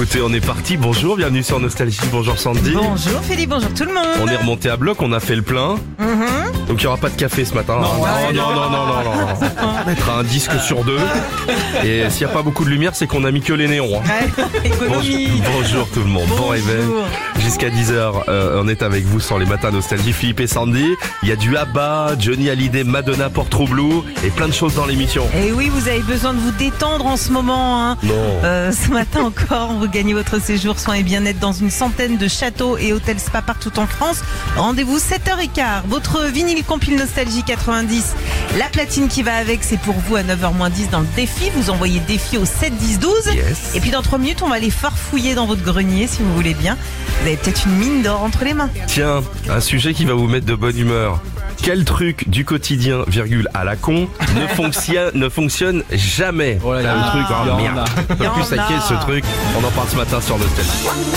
Écoutez, on est parti. Bonjour, bienvenue sur Nostalgie. Bonjour Sandy. Bonjour Philippe, bonjour tout le monde. On est remonté à bloc, on a fait le plein. Donc il n'y aura pas de café ce matin. Non. On mettra un disque sur deux. Et s'il n'y a pas beaucoup de lumière, c'est qu'on a mis que les néons. Bonjour tout le monde. Bon réveil. Jusqu'à 10h, on est avec vous sur les matins Nostalgie. Philippe et Sandy. Il y a du ABBA, Johnny Hallyday, Madonna pour True Blue et plein de choses dans l'émission. Et oui, vous avez besoin de vous détendre en ce moment. Hein. Non. Ce matin encore, vous gagnez votre séjour soins et bien-être dans une centaine de châteaux et hôtels spa partout en France. Rendez-vous 7h15. Votre vinyle compile Nostalgie 90. La platine qui va avec, c'est pour vous à 9h-10 dans le défi. Vous envoyez défi au 7 10 12. Yes. Et puis dans 3 minutes, on va aller farfouiller dans votre grenier si vous voulez bien. Vous avez peut-être une mine d'or entre les mains. Tiens, un sujet qui va vous mettre de bonne humeur. Quel truc du quotidien, virgule à la con, ne fonctionne jamais. Oh là là. Le truc, merde. On peut plus saquer ce truc. On en parle ce matin sur Nostalgie.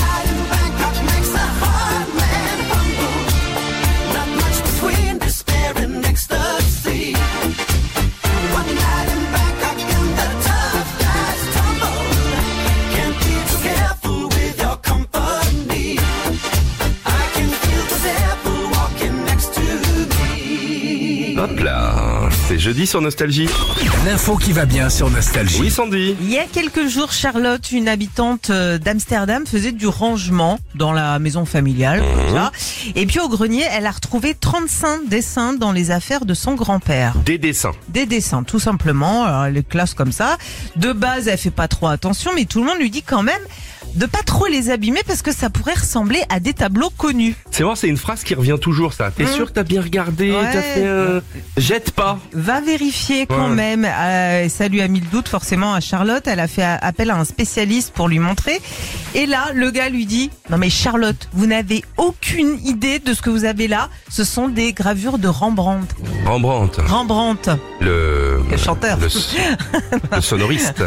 Hop là, c'est jeudi sur Nostalgie. L'info qui va bien sur Nostalgie. Oui Sandy. Il y a quelques jours, Charlotte, une habitante d'Amsterdam, faisait du rangement dans la maison familiale. Comme ça. Et puis au grenier, elle a retrouvé 35 dessins dans les affaires de son grand-père. Des dessins. Des dessins, tout simplement. Alors, elle les classe comme ça. De base, elle fait pas trop attention, mais tout le monde lui dit quand même de pas trop les abîmer parce que ça pourrait ressembler à des tableaux connus. C'est vrai, c'est une phrase qui revient toujours ça. T'es sûr que t'as bien regardé? Ouais. T'as fait jette pas. Va vérifier quand même. Ça lui a mis le doute forcément à Charlotte. Elle a fait appel à un spécialiste pour lui montrer. Et là, le gars lui dit « Non mais Charlotte, vous n'avez aucune idée de ce que vous avez là. Ce sont des gravures de Rembrandt. » Rembrandt. Le chanteur. Le sonoriste.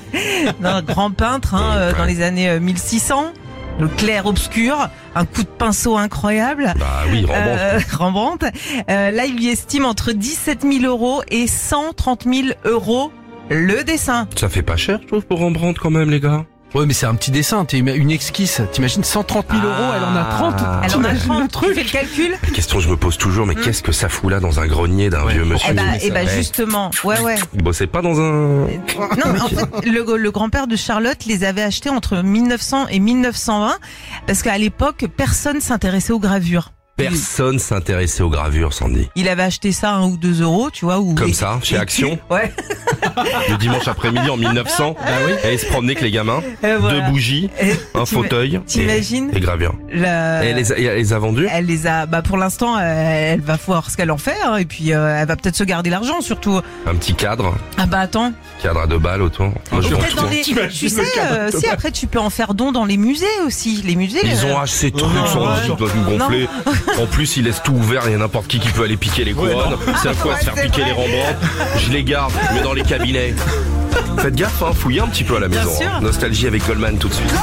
Un grand peintre dans les années 1600. Le clair-obscur, un coup de pinceau incroyable. Bah oui, Rembrandt. Là, il lui estime entre 17 000 euros et 130 000 euros le dessin. Ça fait pas cher, je trouve, pour Rembrandt quand même, les gars. Ouais, mais c'est un petit dessin, une esquisse. T'imagines 130 000 euros, elle en a 30. Elle en a 30, tu fais le calcul? La question que je me pose toujours, mais qu'est-ce que ça fout là dans un grenier d'un vieux monsieur? Justement, ouais. Il bossait pas dans un... Non, mais en fait, le grand-père de Charlotte les avait achetés entre 1900 et 1920 parce qu'à l'époque, personne s'intéressait aux gravures. Personne s'intéressait aux gravures, Sandy. Il avait acheté ça 1 ou 2 euros, tu vois. Comme ça, chez Action. Ouais. Le dimanche après-midi en 1900. Bah oui. Et il se promenait avec les gamins. Voilà. 2 bougies, un fauteuil. T'imagines? Et gravures. Et elle les a vendus? Elle les a, pour l'instant, elle va voir ce qu'elle en fait, et puis elle va peut-être se garder l'argent, surtout. Un petit cadre. Ah bah attends. Cadre à 2 balles autour. Moi, je peut-être dans les... Tu sais, si après tu peux en faire don dans les musées aussi. Les musées. Ils ont acheté ces trucs, Sandy, ils doivent nous gonfler. En plus, ils laissent tout ouvert, il y a n'importe qui peut aller piquer les couronnes. C'est à quoi se faire piquer les Rembrandt. Je les garde, je mets dans les cabinets. Faites gaffe, fouillez un petit peu à la maison. Sûr. Nostalgie avec Goldman tout de suite.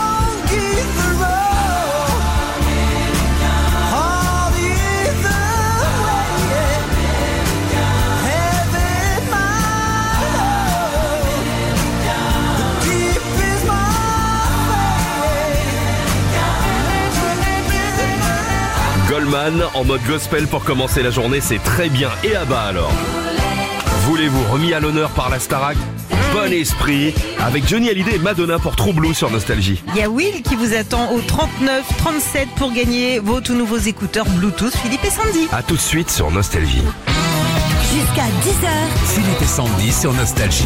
Goldman en mode gospel pour commencer la journée, c'est très bien. Et à bas alors. Voulez-vous remis à l'honneur par la Starac? Bon esprit avec Johnny Hallyday et Madonna pour True Blue sur Nostalgie. Il y a Will qui vous attend au 39 37 pour gagner vos tout nouveaux écouteurs Bluetooth Philippe et Sandy. A tout de suite sur Nostalgie. Jusqu'à 10h. Philippe et Sandy sur Nostalgie.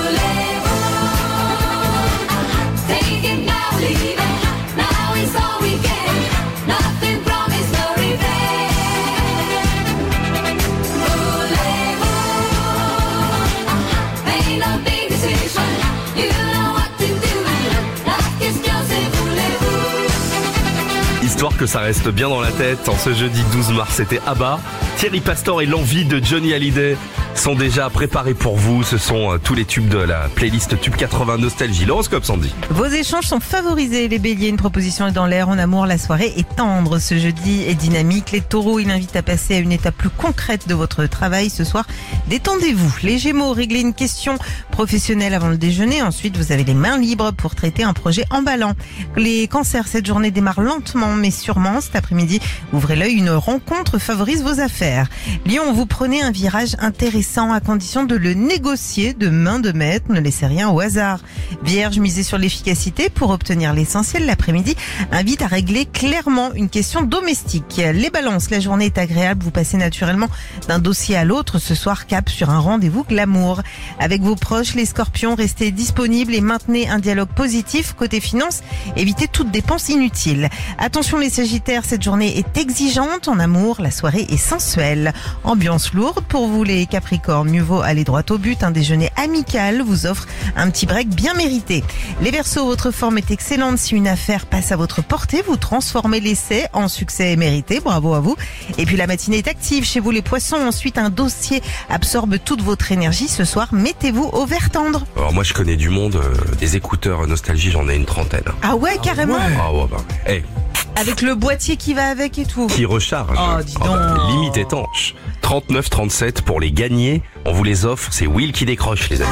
Histoire que ça reste bien dans la tête, en ce jeudi 12 mars, c'était ABBA, Thierry Pastor et l'envie de Johnny Hallyday sont déjà préparés pour vous. Ce sont tous les tubes de la playlist Tube 80 Nostalgie. L'horoscope, Sandy. Vos échanges sont favorisés, les béliers. Une proposition est dans l'air. En amour, la soirée est tendre. Ce jeudi est dynamique. Les taureaux, il invite à passer à une étape plus concrète de votre travail ce soir. Détendez-vous. Les gémeaux, réglez une question professionnelle avant le déjeuner. Ensuite, vous avez les mains libres pour traiter un projet emballant. Les cancers, cette journée démarre lentement mais sûrement. Cet après-midi, ouvrez l'œil, une rencontre favorise vos affaires. Lion, vous prenez un virage intéressant à condition de le négocier de main de maître. Ne laissez rien au hasard. Vierge, misez sur l'efficacité pour obtenir l'essentiel. L'après-midi invite à régler clairement une question domestique. Les balances, la journée est agréable. Vous passez naturellement d'un dossier à l'autre. Ce soir, cap sur un rendez-vous glamour. Avec vos proches, les scorpions, restez disponibles et maintenez un dialogue positif. Côté finance, évitez toute dépense inutile. Attention les sagittaires, cette journée est exigeante. En amour, la soirée est sensuelle. Ambiance lourde pour vous les capricornes. Mieux vaut aller droit au but. Un déjeuner amical vous offre un petit break bien mérité. Les verseaux, votre forme est excellente. Si une affaire passe à votre portée, vous transformez l'essai en succès mérité. Bravo à vous. Et puis la matinée est active chez vous les poissons. Ensuite, un dossier absorbe toute votre énergie. Ce soir, mettez-vous au vert tendre. Alors moi, je connais du monde. Des écouteurs Nostalgie, j'en ai une trentaine. Ah ouais, carrément. Ah ouais, bah. Hey. Avec le boîtier qui va avec et tout. Qui recharge. Oh, dis donc. Limite étanche. 39,37 pour les gagner. On vous les offre. C'est Will qui décroche, les amis.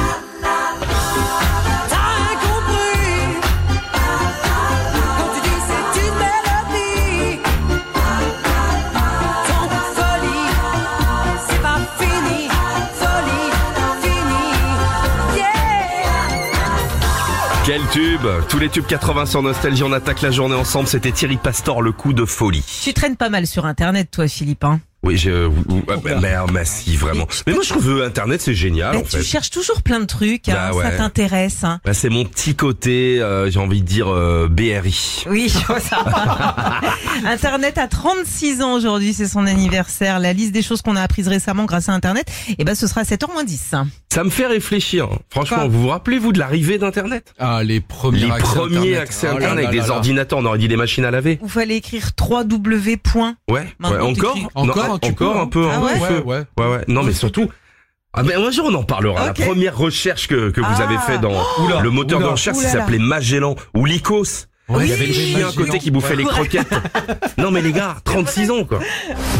Quel tube! Tous les tubes 80 sur Nostalgie, on attaque la journée ensemble. C'était Thierry Pastor, le coup de folie. Tu traînes pas mal sur Internet, toi, Philippe, hein? Oui, mais si, vraiment. Mais moi, je trouve Internet, c'est génial, en fait. Tu cherches toujours plein de trucs, hein, ouais. Ça t'intéresse, hein. Bah, c'est mon petit côté, j'ai envie de dire, BRI. Oui, je vois ça. Internet a 36 ans aujourd'hui, c'est son anniversaire. La liste des choses qu'on a apprises récemment grâce à Internet, ça sera à 7h-10. Ça me fait réfléchir. Franchement, Quoi? vous vous rappelez-vous de l'arrivée d'Internet? Ah, les premiers accès à Internet avec des ordinateurs, on aurait dit des machines à laver. Il fallait écrire 3W. Ouais, Maintenant, encore un peu. Ah ouais? Ouais. Non, mais surtout. Ah ben un jour on en parlera. Ok. La première recherche que vous avez fait dans le moteur de recherche, ça s'appelait Magellan ou Lycos. Oui. Il y avait le chien à côté qui bouffait les croquettes. Non mais les gars, 36 ans quoi.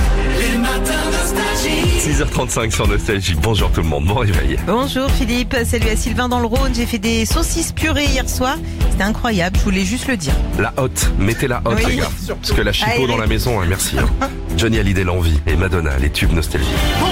6h35 sur Nostalgie. Bonjour tout le monde, bon réveil. Bonjour Philippe, salut à Sylvain dans le Rhône. J'ai fait des saucisses purées hier soir. C'était incroyable, je voulais juste le dire. La hotte, mettez la hotte Oui. les gars. Parce que la chipot Allez. dans la maison, hein, merci. Hein. Johnny Hallyday l'envie et Madonna, les tubes Nostalgie.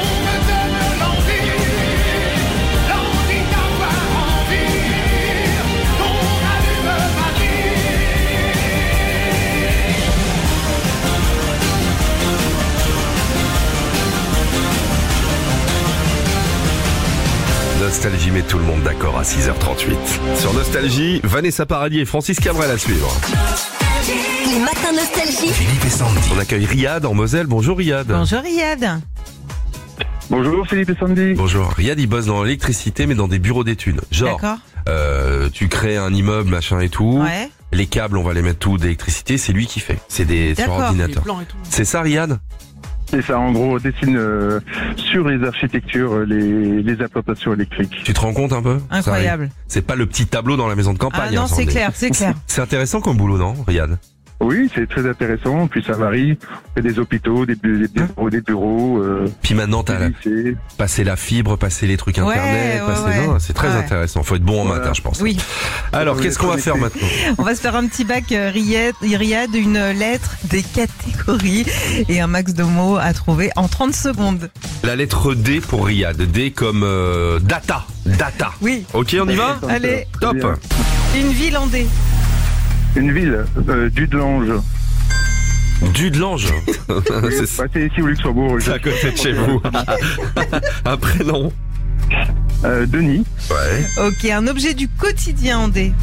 Nostalgie met tout le monde d'accord à 6h38. Sur Nostalgie, Vanessa Paradis et Francis Cabrel à suivre. Les matins Nostalgie. Philippe et Sandy. On accueille Riyad en Moselle. Bonjour Riyad. Bonjour Riyad. Bonjour Philippe et Sandy. Bonjour. Riyad, il bosse dans l'électricité mais dans des bureaux d'études. Genre, D'accord. Tu crées un immeuble, machin et tout. Ouais. Les câbles, on va les mettre tout d'électricité. C'est lui qui fait. C'est des sur D'accord. ordinateur. C'est ça Riyad? C'est ça, en gros, on dessine sur les architectures les implantations électriques. Tu te rends compte un peu? Incroyable. C'est pas le petit tableau dans la maison de campagne. Ah non, hein, c'est Sandy. clair, c'est clair. C'est intéressant comme boulot, non, Riyad? Oui, c'est très intéressant, puis ça varie. On fait des hôpitaux, des bureaux, Puis maintenant, t'as des lycées. passer la fibre, passer les trucs internet, ouais. Non, c'est très Ouais. intéressant. Faut être bon en Voilà. maths, je pense. Oui. Alors, Oui, qu'est-ce qu'on va connecté. faire maintenant? On va se faire un petit bac Riyad, une lettre, des catégories et un max de mots à trouver en 30 secondes. La lettre D pour Riyad. D comme data. Data. Oui. Ok, on y va? Allez. Top. Bien. Une ville en D. Une ville, Dudelange. Dudelange. C'est ici au Luxembourg. C'est à côté de chez vous. Un prénom. Denis. Ouais. Ok, un objet du quotidien en D.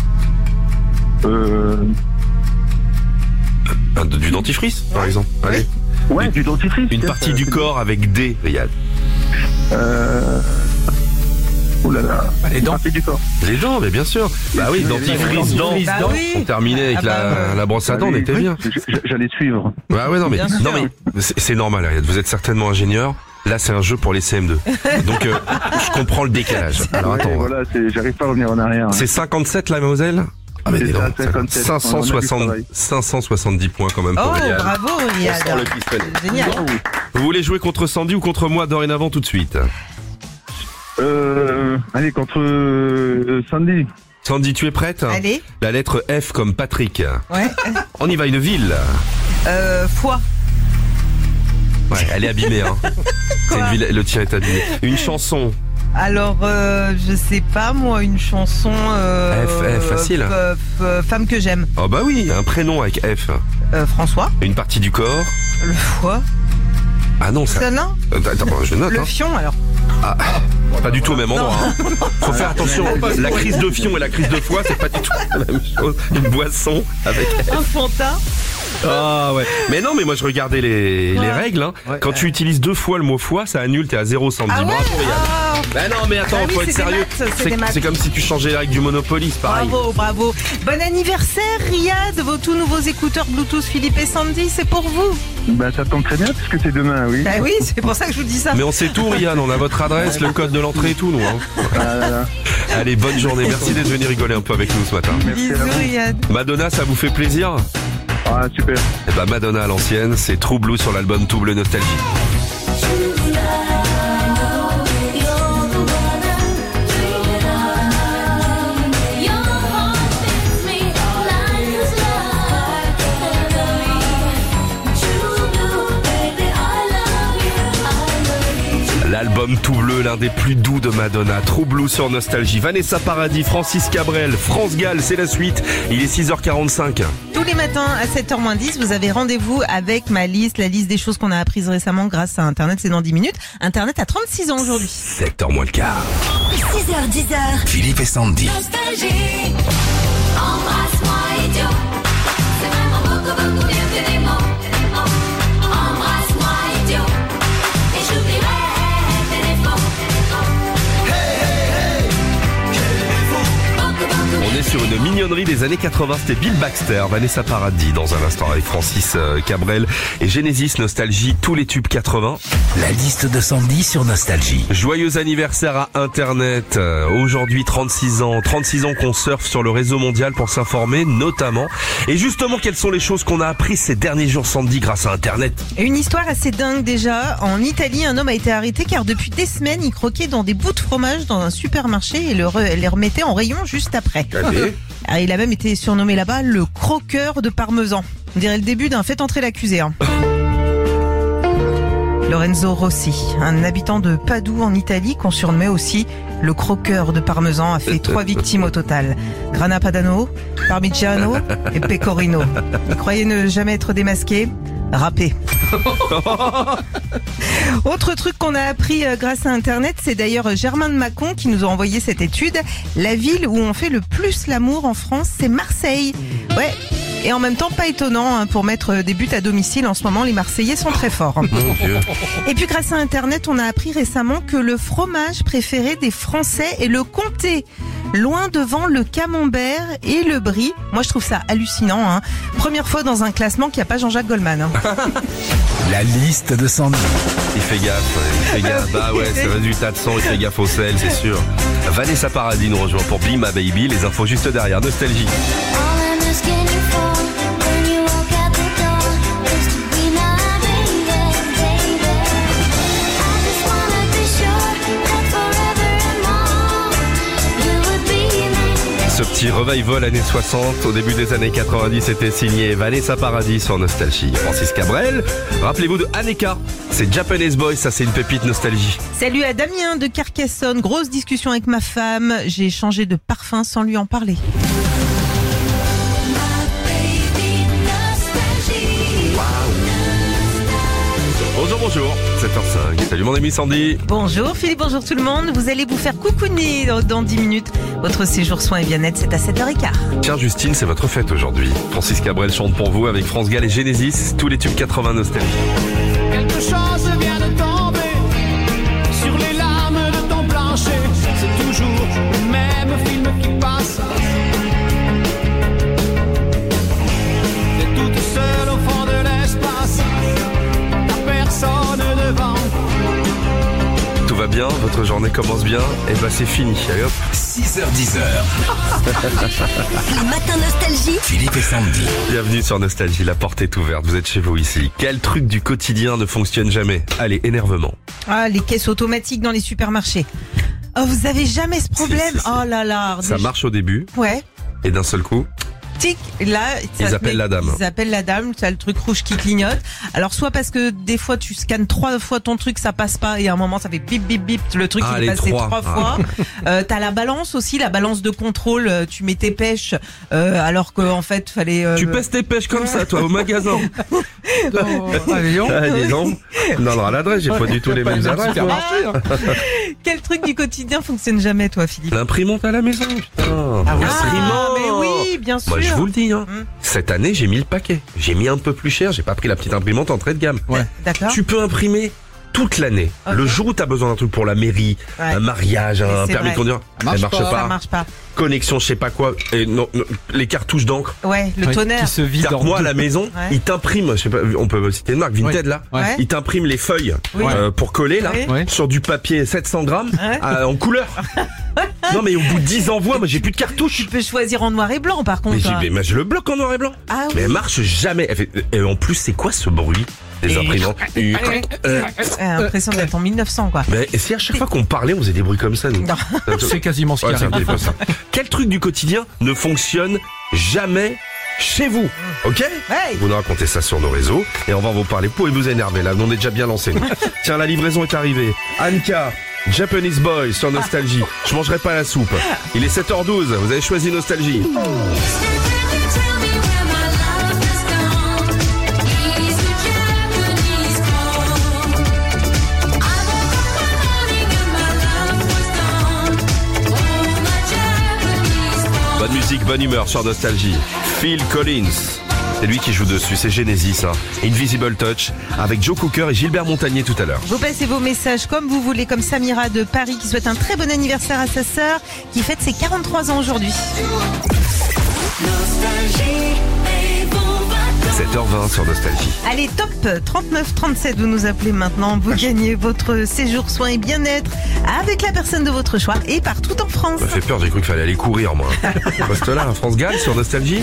Du dentifrice, par exemple. Allez. Ouais, du dentifrice. Une tiens, partie ça, du c'est corps avec D, Riyad. Oh là là. Les Une dents. partie du corps. Les dents, mais bien sûr. Bah oui, dentifrice, dents. Bah oui. On terminait avec Ah bah, la brosse à dents, on était Oui, bien. J'allais suivre. Bah ouais, non mais Bien sûr. c'est normal, Riyad. Vous êtes certainement ingénieur. Là, c'est un jeu pour les CM2. Donc, je comprends le décalage. Alors, attends. Ouais, voilà, j'arrive pas à revenir en arrière. C'est 57, la Moselle? Ah, mais C'est dis donc, ça, 57. 570 points quand même pour Oh, Riyad. bravo, Riyad. On sort le pistolet. Génial. Vous voulez jouer contre Sandy ou contre moi dorénavant tout de suite? Allez, contre Sandy. Sandy, tu es prête? Allez. La lettre F comme Patrick. Ouais. On y va, une ville. Foie. Ouais, elle est abîmée, hein. C'est une ville, le tien est abîmé. Une chanson. Alors, je sais pas, moi, une chanson... F, facile. Femme que j'aime. Oh bah oui, un prénom avec F. François. Une partie du corps. Le foie. Ah non, ça... Ça, non? Attends, je note. Le Hein. fion, alors. Ah, pas du tout au même endroit. Hein. Faut faire attention. La crise de fion et la crise de foie, c'est pas du tout la même chose. Une boisson avec F. Un fanta. Ah ouais. Mais non, mais moi je regardais les règles. Hein. Ouais. Quand tu utilises 2 fois le mot foie, ça annule, t'es à 0 Sandy. Ah ouais? Bravo, Riyad. Ah. Ben non, mais attends, Ah oui, faut être c'est des sérieux. maths, c'est des maths. C'est comme si tu changeais les règles du Monopoly, c'est pareil. Bravo, bravo. Bon anniversaire, Riyad. Vos tout nouveaux écouteurs Bluetooth Philippe et Sandy, c'est pour vous. Bah, ça tombe très bien puisque c'est demain, oui. Bah oui, c'est pour ça que je vous dis ça. Mais on sait tout, Riyad, on a votre adresse, le code de l'entrée et tout, nous. Hein. Ah là là. Allez, bonne journée. Merci d'être venu rigoler un peu avec nous ce matin. Merci à Bisous, vous. Riyad. Madonna, ça vous fait plaisir? Ah, super. Eh ben Madonna à l'ancienne, c'est True Blue sur l'album Tout Bleu Nostalgie. L'album Tout Bleu, l'un des plus doux de Madonna. True Blue sur Nostalgie. Vanessa Paradis, Francis Cabrel, France Gall, c'est la suite. Il est 6h45. Tous les matins à 7h10, vous avez rendez-vous avec ma liste, la liste des choses qu'on a apprises récemment grâce à Internet, c'est dans 10 minutes. Internet a 36 ans aujourd'hui. 7h moins le quart. 6h, 10h. Philippe et Sandy. Nostalgie. Embrasse-moi, idiot. C'est vraiment beaucoup, beaucoup mieux que des mots. Embrasse-moi, idiot. Et j'oublierai tes défauts. Beaucoup, beaucoup On est sur une mignonnerie des années 80, c'était Bill Baxter, Vanessa Paradis dans un instant avec Francis Cabrel et Genesis Nostalgie, tous les tubes 80. La liste de Sandy sur Nostalgie. Joyeux anniversaire à Internet, aujourd'hui 36 ans qu'on surfe sur le réseau mondial pour s'informer notamment. Et justement, quelles sont les choses qu'on a apprises ces derniers jours Sandy grâce à Internet? Et une histoire assez dingue déjà. En Italie, un homme a été arrêté car depuis des semaines, il croquait dans des bouts de fromage dans un supermarché et les remettait en rayon juste après. Allez. Alors, il a même été surnommé là-bas le croqueur de parmesan. On dirait le début d'un fait entrer l'accusé. Hein. Lorenzo Rossi, un habitant de Padoue en Italie, qu'on surnommait aussi le croqueur de parmesan, a fait 3 victimes au total. Grana Padano, Parmigiano et Pecorino. Il croyait ne jamais être démasqué. Râpé. Autre truc qu'on a appris grâce à Internet, c'est d'ailleurs Germain de Mâcon qui nous a envoyé cette étude. La ville où on fait le plus l'amour en France, c'est Marseille. Ouais. Et en même temps, pas étonnant, hein, pour mettre des buts à domicile. En ce moment, les Marseillais sont très forts. Mon Dieu. Et puis grâce à Internet, on a appris récemment que le fromage préféré des Français est le comté. Loin devant le camembert et le brie. Moi, je trouve ça hallucinant. Hein. Première fois dans un classement qu'il n'y a pas Jean-Jacques Goldman. Hein. La liste de Sandy. Il fait gaffe. Bah ouais, c'est résultat de sang, il fait gaffe au sel, c'est sûr. Vanessa Paradis nous rejoint pour Be My Baby, les infos juste derrière. Nostalgie. All I'm asking you for when you walk out the door is to be my baby, baby. I just wanna be sure that forever and more you would be me. Ce petit revival années 60, au début des années 90, était signé Vanessa Paradis sur Nostalgie. Francis Cabrel, rappelez-vous de Aneka, c'est Japanese Boy, ça c'est une pépite Nostalgie. Salut à Damien de Carcassonne. Grosse discussion avec ma femme. J'ai changé de parfum sans lui en parler. Bonjour, 7h05. Salut mon ami Sandy. Bonjour Philippe, bonjour tout le monde. Vous allez vous faire coucouner dans 10 minutes. Votre séjour soins et bien-être, c'est à 7h15. Tiens Justine, c'est votre fête aujourd'hui. Francis Cabrel chante pour vous avec France Gall et Genesis, tous les tubes 80 Nostalgie. Quelque chose vient de tomber sur les lames de ton plancher. C'est toujours le même film qui passe. T'es toute seule au fond de l'espace. T'as personne devant. votre journée commence bien, et bah c'est fini. Allez hop. 6h10. Le matin nostalgie. Philippe et Sandy. Bienvenue sur Nostalgie, la porte est ouverte, vous êtes chez vous ici. Quel truc du quotidien ne fonctionne jamais? Allez, énervement. Ah, les caisses automatiques dans les supermarchés. Oh, vous avez jamais ce problème? Si. Oh là là. Ça marche au début, Ouais. et d'un seul coup, Tic, là, Ils appellent la dame. Ils appellent la dame, tu as le truc rouge qui clignote. Alors, soit parce que des fois, tu scannes 3 fois ton truc, ça passe pas, et à un moment, ça fait bip, bip, bip, le truc, il les est passé 3. 3 fois. T'as la balance aussi, la balance de contrôle, tu mets tes pêches, alors qu'en fait, fallait... tu pèses tes pêches comme ça, toi, au magasin. Allez, on. Ah, dis donc. Non, à l'adresse, j'ai pas du tout les mêmes adresses. moi. Quel truc du quotidien fonctionne jamais, toi, Philippe? L'imprimante à la maison, putain. Ah oui, mais oui, bien sûr. Moi, je vous le dis, hein. Cette année, j'ai mis le paquet. J'ai mis un peu plus cher, j'ai pas pris la petite imprimante entrée de gamme. Ouais. D'accord. Tu peux imprimer toute l'année. Ok. Le jour où t'as besoin d'un truc pour la mairie, Ouais. un mariage, un c'est permis de vrai. conduire, marche elle marche pas. pas. Ça marche pas. Connexion, je sais pas quoi. Et non, les cartouches d'encre. Ouais, le Ouais, tonnerre. qui se vide en Moi, à deux. la maison, Ouais. ils t'impriment, je sais pas, on peut citer une marque, Vinted, là. Ouais. Ils t'impriment les feuilles Oui. pour coller, là, Oui. Ouais. sur du papier 700 grammes, Ouais. en couleur. Non, mais au bout de 10 envois, moi, j'ai plus de cartouches. Tu peux choisir en noir et blanc, par contre. Mais, hein. mais je le bloque en noir et blanc. Ah Mais elle oui. marche jamais. Et en plus, c'est quoi ce bruit des imprimantes? L'impression d'être en 1900, quoi. Mais et si à chaque fois qu'on parlait, on faisait des bruits comme ça, nous? Non. C'est quasiment ce qui Ouais, c'est un arrive. peu ça. Quel truc du quotidien ne fonctionne jamais chez vous? Ok? Ouais. Vous nous racontez ça sur nos réseaux et on va vous parler pour vous énerver. Là, on est déjà bien lancé. Tiens, la livraison est arrivée. Anka, Japanese Boy sur Nostalgie. Je mangerai pas la soupe. Il est 7h12. Vous avez choisi Nostalgie. Bonne musique, bonne humeur sur Nostalgie. Phil Collins. C'est lui qui joue dessus, c'est Genesis, hein. Invisible Touch, avec Joe Cooker et Gilbert Montagnier tout à l'heure. Vous passez vos messages comme vous voulez, comme Samira de Paris qui souhaite un très bon anniversaire à sa sœur qui fête ses 43 ans aujourd'hui. 7h20 sur Nostalgie. Allez, top 3937, vous nous appelez maintenant. Vous gagnez votre séjour soins et bien-être avec la personne de votre choix et partout en France. Ça me fait peur, j'ai cru qu'il fallait aller courir, moi. Reste là, France Gall sur Nostalgie.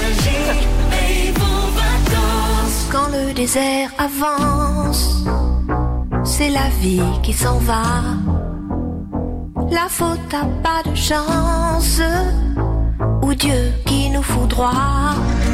Quand le désert avance, c'est la vie qui s'en va. La faute a pas de chance, ou Dieu qui nous fout droit.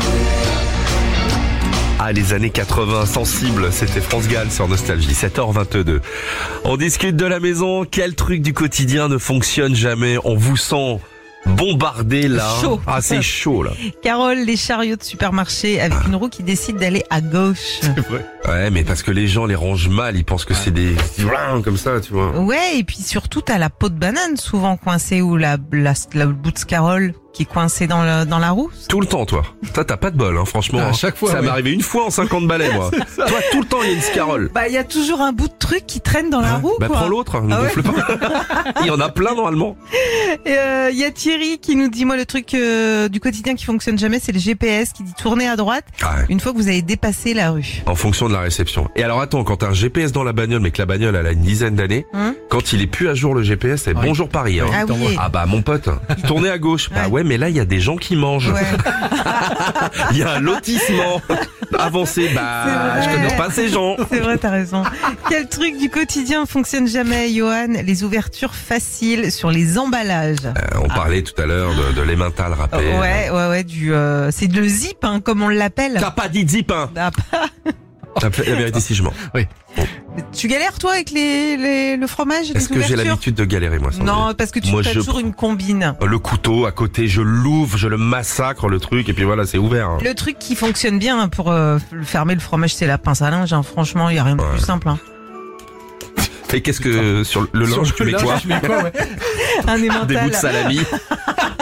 Ah, les années 80, sensibles, c'était France Gall sur Nostalgie, 7h22. On discute de la maison, quel truc du quotidien ne fonctionne jamais? On vous sent bombardé là. Chaud. Ah, c'est chaud là. Carole, les chariots de supermarché avec une roue qui décide d'aller à gauche. Ouais, mais parce que les gens les rangent mal, ils pensent que c'est des comme ça, tu vois. Ouais, et puis surtout, t'as la peau de banane souvent coincée ou le bout de Carole qui est coincé dans la roue. Tout le temps, toi. Toi, t'as pas de bol, hein, franchement. À hein. chaque fois, Ça m'est ouais. arrivé une fois en 50 balais, moi. Toi, tout le temps, il y a une scarole. Bah, il y a toujours un bout de truc qui traîne dans la roue, Bah, quoi. prends l'autre, ne Ah ouais. gonfle pas. Il y en a plein, normalement. Il y a Thierry qui nous dit, moi, le truc du quotidien qui fonctionne jamais, c'est le GPS qui dit tourner à droite Ah ouais. une fois que vous avez dépassé la rue. En fonction de la réception. Et alors, attends, quand t'as un GPS dans la bagnole, mais que la bagnole, elle a une dizaine d'années, quand il est plus à jour, le GPS, c'est Oui. bonjour Paris, hein. Ah oui. Ah bah, mon pote, tournez à gauche. Bah ouais, mais là, il y a des gens qui mangent. Ouais. Il y a un lotissement avancé. Bah, C'est je vrai. connais pas ces gens. C'est vrai, t'as raison. Quel truc du quotidien fonctionne jamais, Johan? Les ouvertures faciles sur les emballages. On parlait tout à l'heure de l'emmental râpé. Ouais, c'est le zip, hein, comme on l'appelle. T'as pas dit zip, hein. Ah, La vérité, si je mens. tu galères, toi, avec le fromage et les Est-ce que j'ai ouvertures? l'habitude de galérer, moi, Sandy? Non, parce que tu Moi, as toujours une combine. Le couteau à côté, je l'ouvre, je le massacre, le truc, et puis voilà, c'est ouvert. hein. Le truc qui fonctionne bien hein, pour fermer le fromage, c'est la pince à linge. Hein. Franchement, il y a rien de plus simple. Hein. Et qu'est-ce que, sur le linge, tu mets quoi? Je mets quoi, ouais. Un Des bouts emmental. de salami.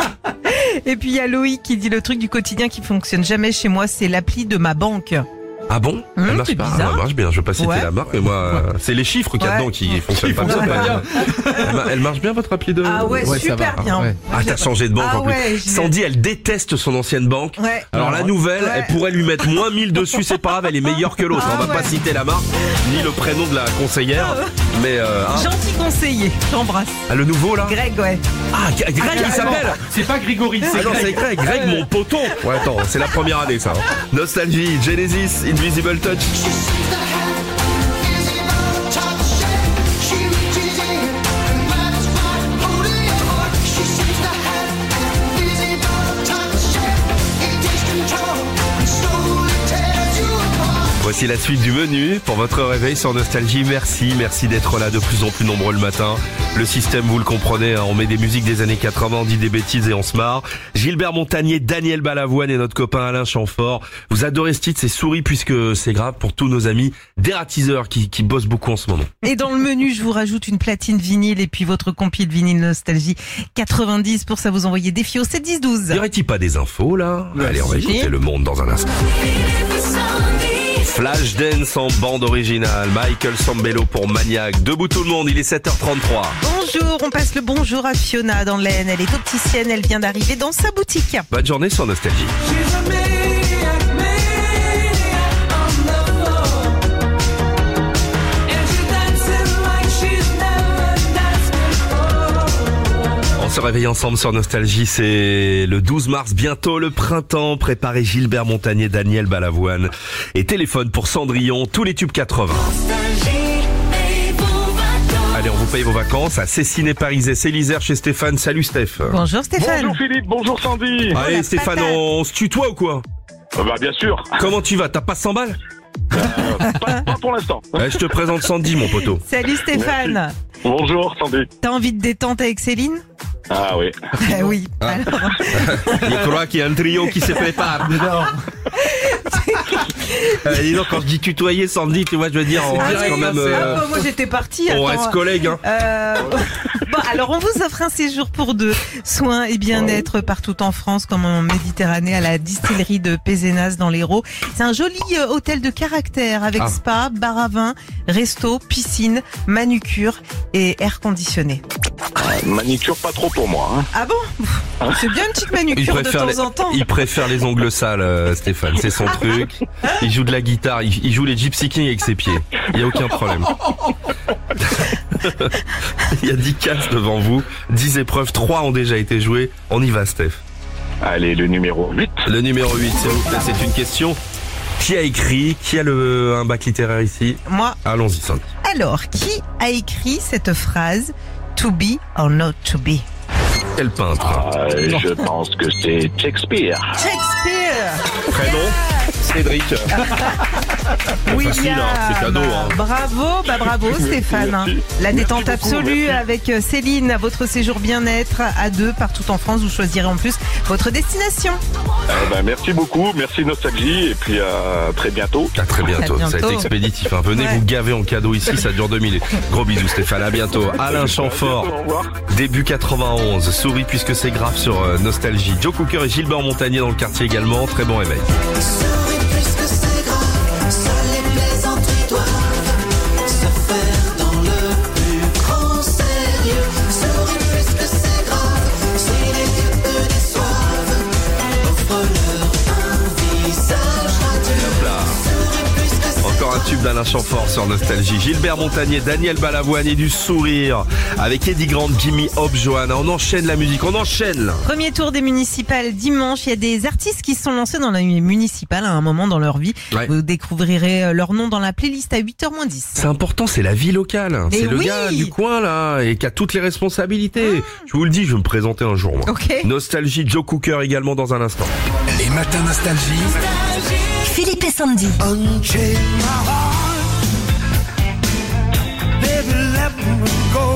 Et puis il y a Loïc qui dit le truc du quotidien qui fonctionne jamais chez moi, c'est l'appli de ma banque. Ah bon? Elle marche c'est pas. bizarre. Elle marche bien. Je veux pas citer Ouais. la marque, mais moi, c'est les chiffres qu'il y a Ouais. dedans qui fonctionnent pas bien. Elle marche bien votre appli de. Ah ouais, Ouais, ça super va, bien. ouais. Ah, t'as changé de banque Ah en plus. ouais, génial. Sandy, elle déteste son ancienne banque. Ouais. Alors la nouvelle, Ouais. elle pourrait lui mettre moins 1000 dessus, c'est pas grave, elle est meilleure que l'autre. Ah On va pas ouais. citer la marque, ni le prénom de la conseillère. Mais Gentil conseiller, j'embrasse. le nouveau là. Greg, ouais. Ah, Greg il s'appelle. C'est pas Grégory, Ah non, c'est Greg, mon poton. Ouais, attends, c'est la première année ça. Nostalgie, Genesis, Invisible Touch. Voici la suite du menu pour votre réveil sur Nostalgie. Merci d'être là de plus en plus nombreux le matin. Le système, vous le comprenez, hein, on met des musiques des années 80, on dit des bêtises et on se marre. Gilbert Montagnier, Daniel Balavoine et notre copain Alain Chamfort. Vous adorez ce titre, c'est Souris puisque c'est grave pour tous nos amis dératiseurs qui bossent beaucoup en ce moment. Et dans le menu, je vous rajoute une platine vinyle et puis votre compil vinyle Nostalgie 90 pour ça vous envoyer défi au 7 10 12. Y aurait-il pas des infos là? Allez, on va écouter le monde dans un instant. Flashdance en bande originale, Michael Sambello pour Maniac. Debout tout le monde, il est 7h33. Bonjour, on passe le bonjour à Fiona dans l'Aisne. Elle est opticienne, elle vient d'arriver dans sa boutique. Bonne journée sur Nostalgie. On se réveille ensemble sur Nostalgie, c'est le 12 mars, bientôt le printemps. Préparez Gilbert Montagnier, Daniel Balavoine et téléphone pour Cendrillon, tous les tubes 80. Allez, on vous paye vos vacances à Céciné Pariset, c'est l'Isère chez Stéphane. Salut Steph. Bonjour Stéphane. Bonjour Philippe, bonjour Sandy. Allez la Stéphane, patate. on se tutoie ou quoi? Bah bien sûr, Comment tu vas? T'as pas 100 balles? pas pour l'instant. Je te présente Sandy, mon poteau. Salut Stéphane. Bonjour Sandy. T'as envie de détente avec Céline? Ah oui. Oui. Alors, Je crois qu'il y a un trio qui se prépare. Dis donc, quand je dis tutoyer, Sandy, tu vois, je veux dire, on reste quand même, moi j'étais partie. on attends. reste collègues, hein. Bon, alors on vous offre un séjour pour deux. Soins et bien-être partout en France, comme en Méditerranée, à la distillerie de Pézenas dans l'Hérault. C'est un joli hôtel de caractère avec spa, bar à vin, resto, piscine, manucure et air conditionné. Manicure pas trop pour moi. Hein. Ah bon? C'est bien une petite manucure de temps en temps. il préfère les ongles sales, Stéphane, c'est son truc. Il joue de la guitare, il joue les Gypsy Kings avec ses pieds. Il y a aucun problème. Il y a 10 cases devant vous, 10 épreuves, 3 ont déjà été jouées. On y va, Steph. Allez, le numéro 8. Le numéro 8, s'il vous plaît, c'est une question. Qui a écrit? Qui a un bac littéraire ici? Moi. Allons-y, Sandy. Alors, qui a écrit cette phrase To be or not to be? Quel peintre? Je pense que c'est Shakespeare. Shakespeare. Prénom? Cédric. William. facile, hein, c'est cadeau, hein. Bravo Stéphane. hein. La détente Merci beaucoup, absolue merci. avec Céline, votre séjour bien-être à deux partout en France. Vous choisirez en plus votre destination. Merci beaucoup, merci Nostalgie et puis à très bientôt. À très bientôt. À bientôt. Ça a été expéditif. Hein. Venez Ouais. vous gaver en cadeau ici, ça dure 2 minutes. Gros bisous Stéphane, à bientôt. Alain Chamfort, Au revoir. début 91. Souris puisque c'est grave sur Nostalgie. Joe Cooker et Gilbert Montagnier dans le quartier également. Très bon réveil. Souris puisque c'est grave, seuls les plaisanteries doivent se faire dans le plus grand sérieux. Souris puisque c'est grave, si les yeux te déçoivent, offre-leur un visage radieux. Là. Souris puisque c'est Encore un tube d'Alain Chamfort sur Nostalgie. Gilbert Montagnier, Daniel Balavoine et du sourire. Avec Eddie Grant, Jimmy Hope, Johanna. On enchaîne la musique, on enchaîne là. Premier tour des municipales dimanche. Il y a des artistes qui se sont lancés dans la municipale à un moment dans leur vie. Ouais. Vous découvrirez leur nom dans la playlist à 8h-10. C'est important, c'est la vie locale. Mais C'est le oui. gars du coin là et qui a toutes les responsabilités. Je vous le dis, je vais me présenter un jour moi. Ok. Nostalgie, Joe Cooker également dans un instant. Les matins Nostalgie. Philippe et Sandy. Unchain my heart, baby, let me go.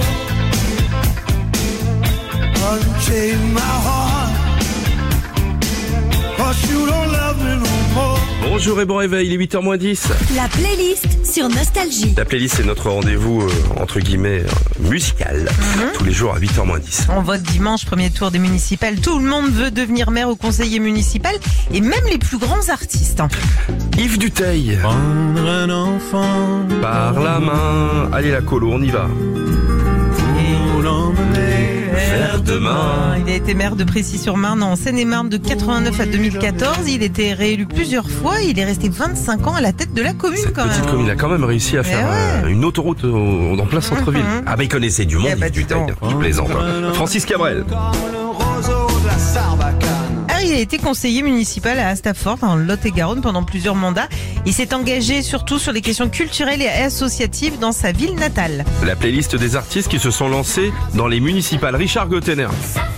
Unchain my heart, 'cause you don't love me no more. Bonjour et bon réveil, il est 8h moins 10. La playlist sur Nostalgie. La playlist, c'est notre rendez-vous, entre guillemets, musical. Tous les jours à 8h moins 10. On vote dimanche, premier tour des municipales. Tout le monde veut devenir maire ou conseiller municipal, et même les plus grands artistes. Yves Duteil. Prendre un enfant Par la main. Allez la colo, on y va. pour l'emmener Faire demain. Il a été maire de Précy-sur-Marne en Seine-et-Marne de 89 à 2014. Il était réélu plusieurs fois. Il est resté 25 ans à la tête de la commune Cette quand petite même. commune, il a quand même réussi à faire ouais. une autoroute en plein centre-ville. Ah bah il connaissait du monde, Eh bah, Yves dis Duteil. donc. Il plaisante. Hein. Francis Cabrel. comme le roseau de la Sarbacane. Alors, il a été conseiller municipal à Astafort, en Lot-et-Garonne, pendant plusieurs mandats. Il s'est engagé surtout sur les questions culturelles et associatives dans sa ville natale. La playlist des artistes qui se sont lancés dans les municipales. Richard Gottener.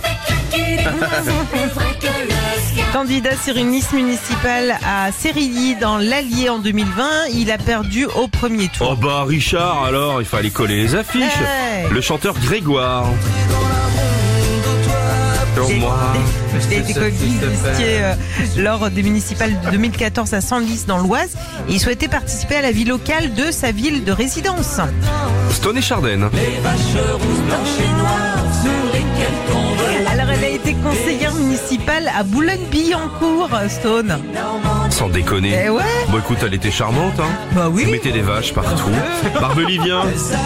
Candidat sur une liste municipale à Sérilly dans l'Allier en 2020, il a perdu au premier tour. Oh bah Richard, alors il fallait coller les affiches. Ouais. Le chanteur Grégoire. Sur moi. Il a été listier lors des municipales de 2014 à Senlis dans l'Oise et il souhaitait participer à la vie locale de sa ville de résidence. Stone et Chardin. Alors elle a été conseillère municipale à Boulogne-Billancourt, Stone. Sans déconner. Eh ouais. Bon écoute, elle était charmante, hein. Bah oui. Vous mettez des vaches partout. Barbelivien.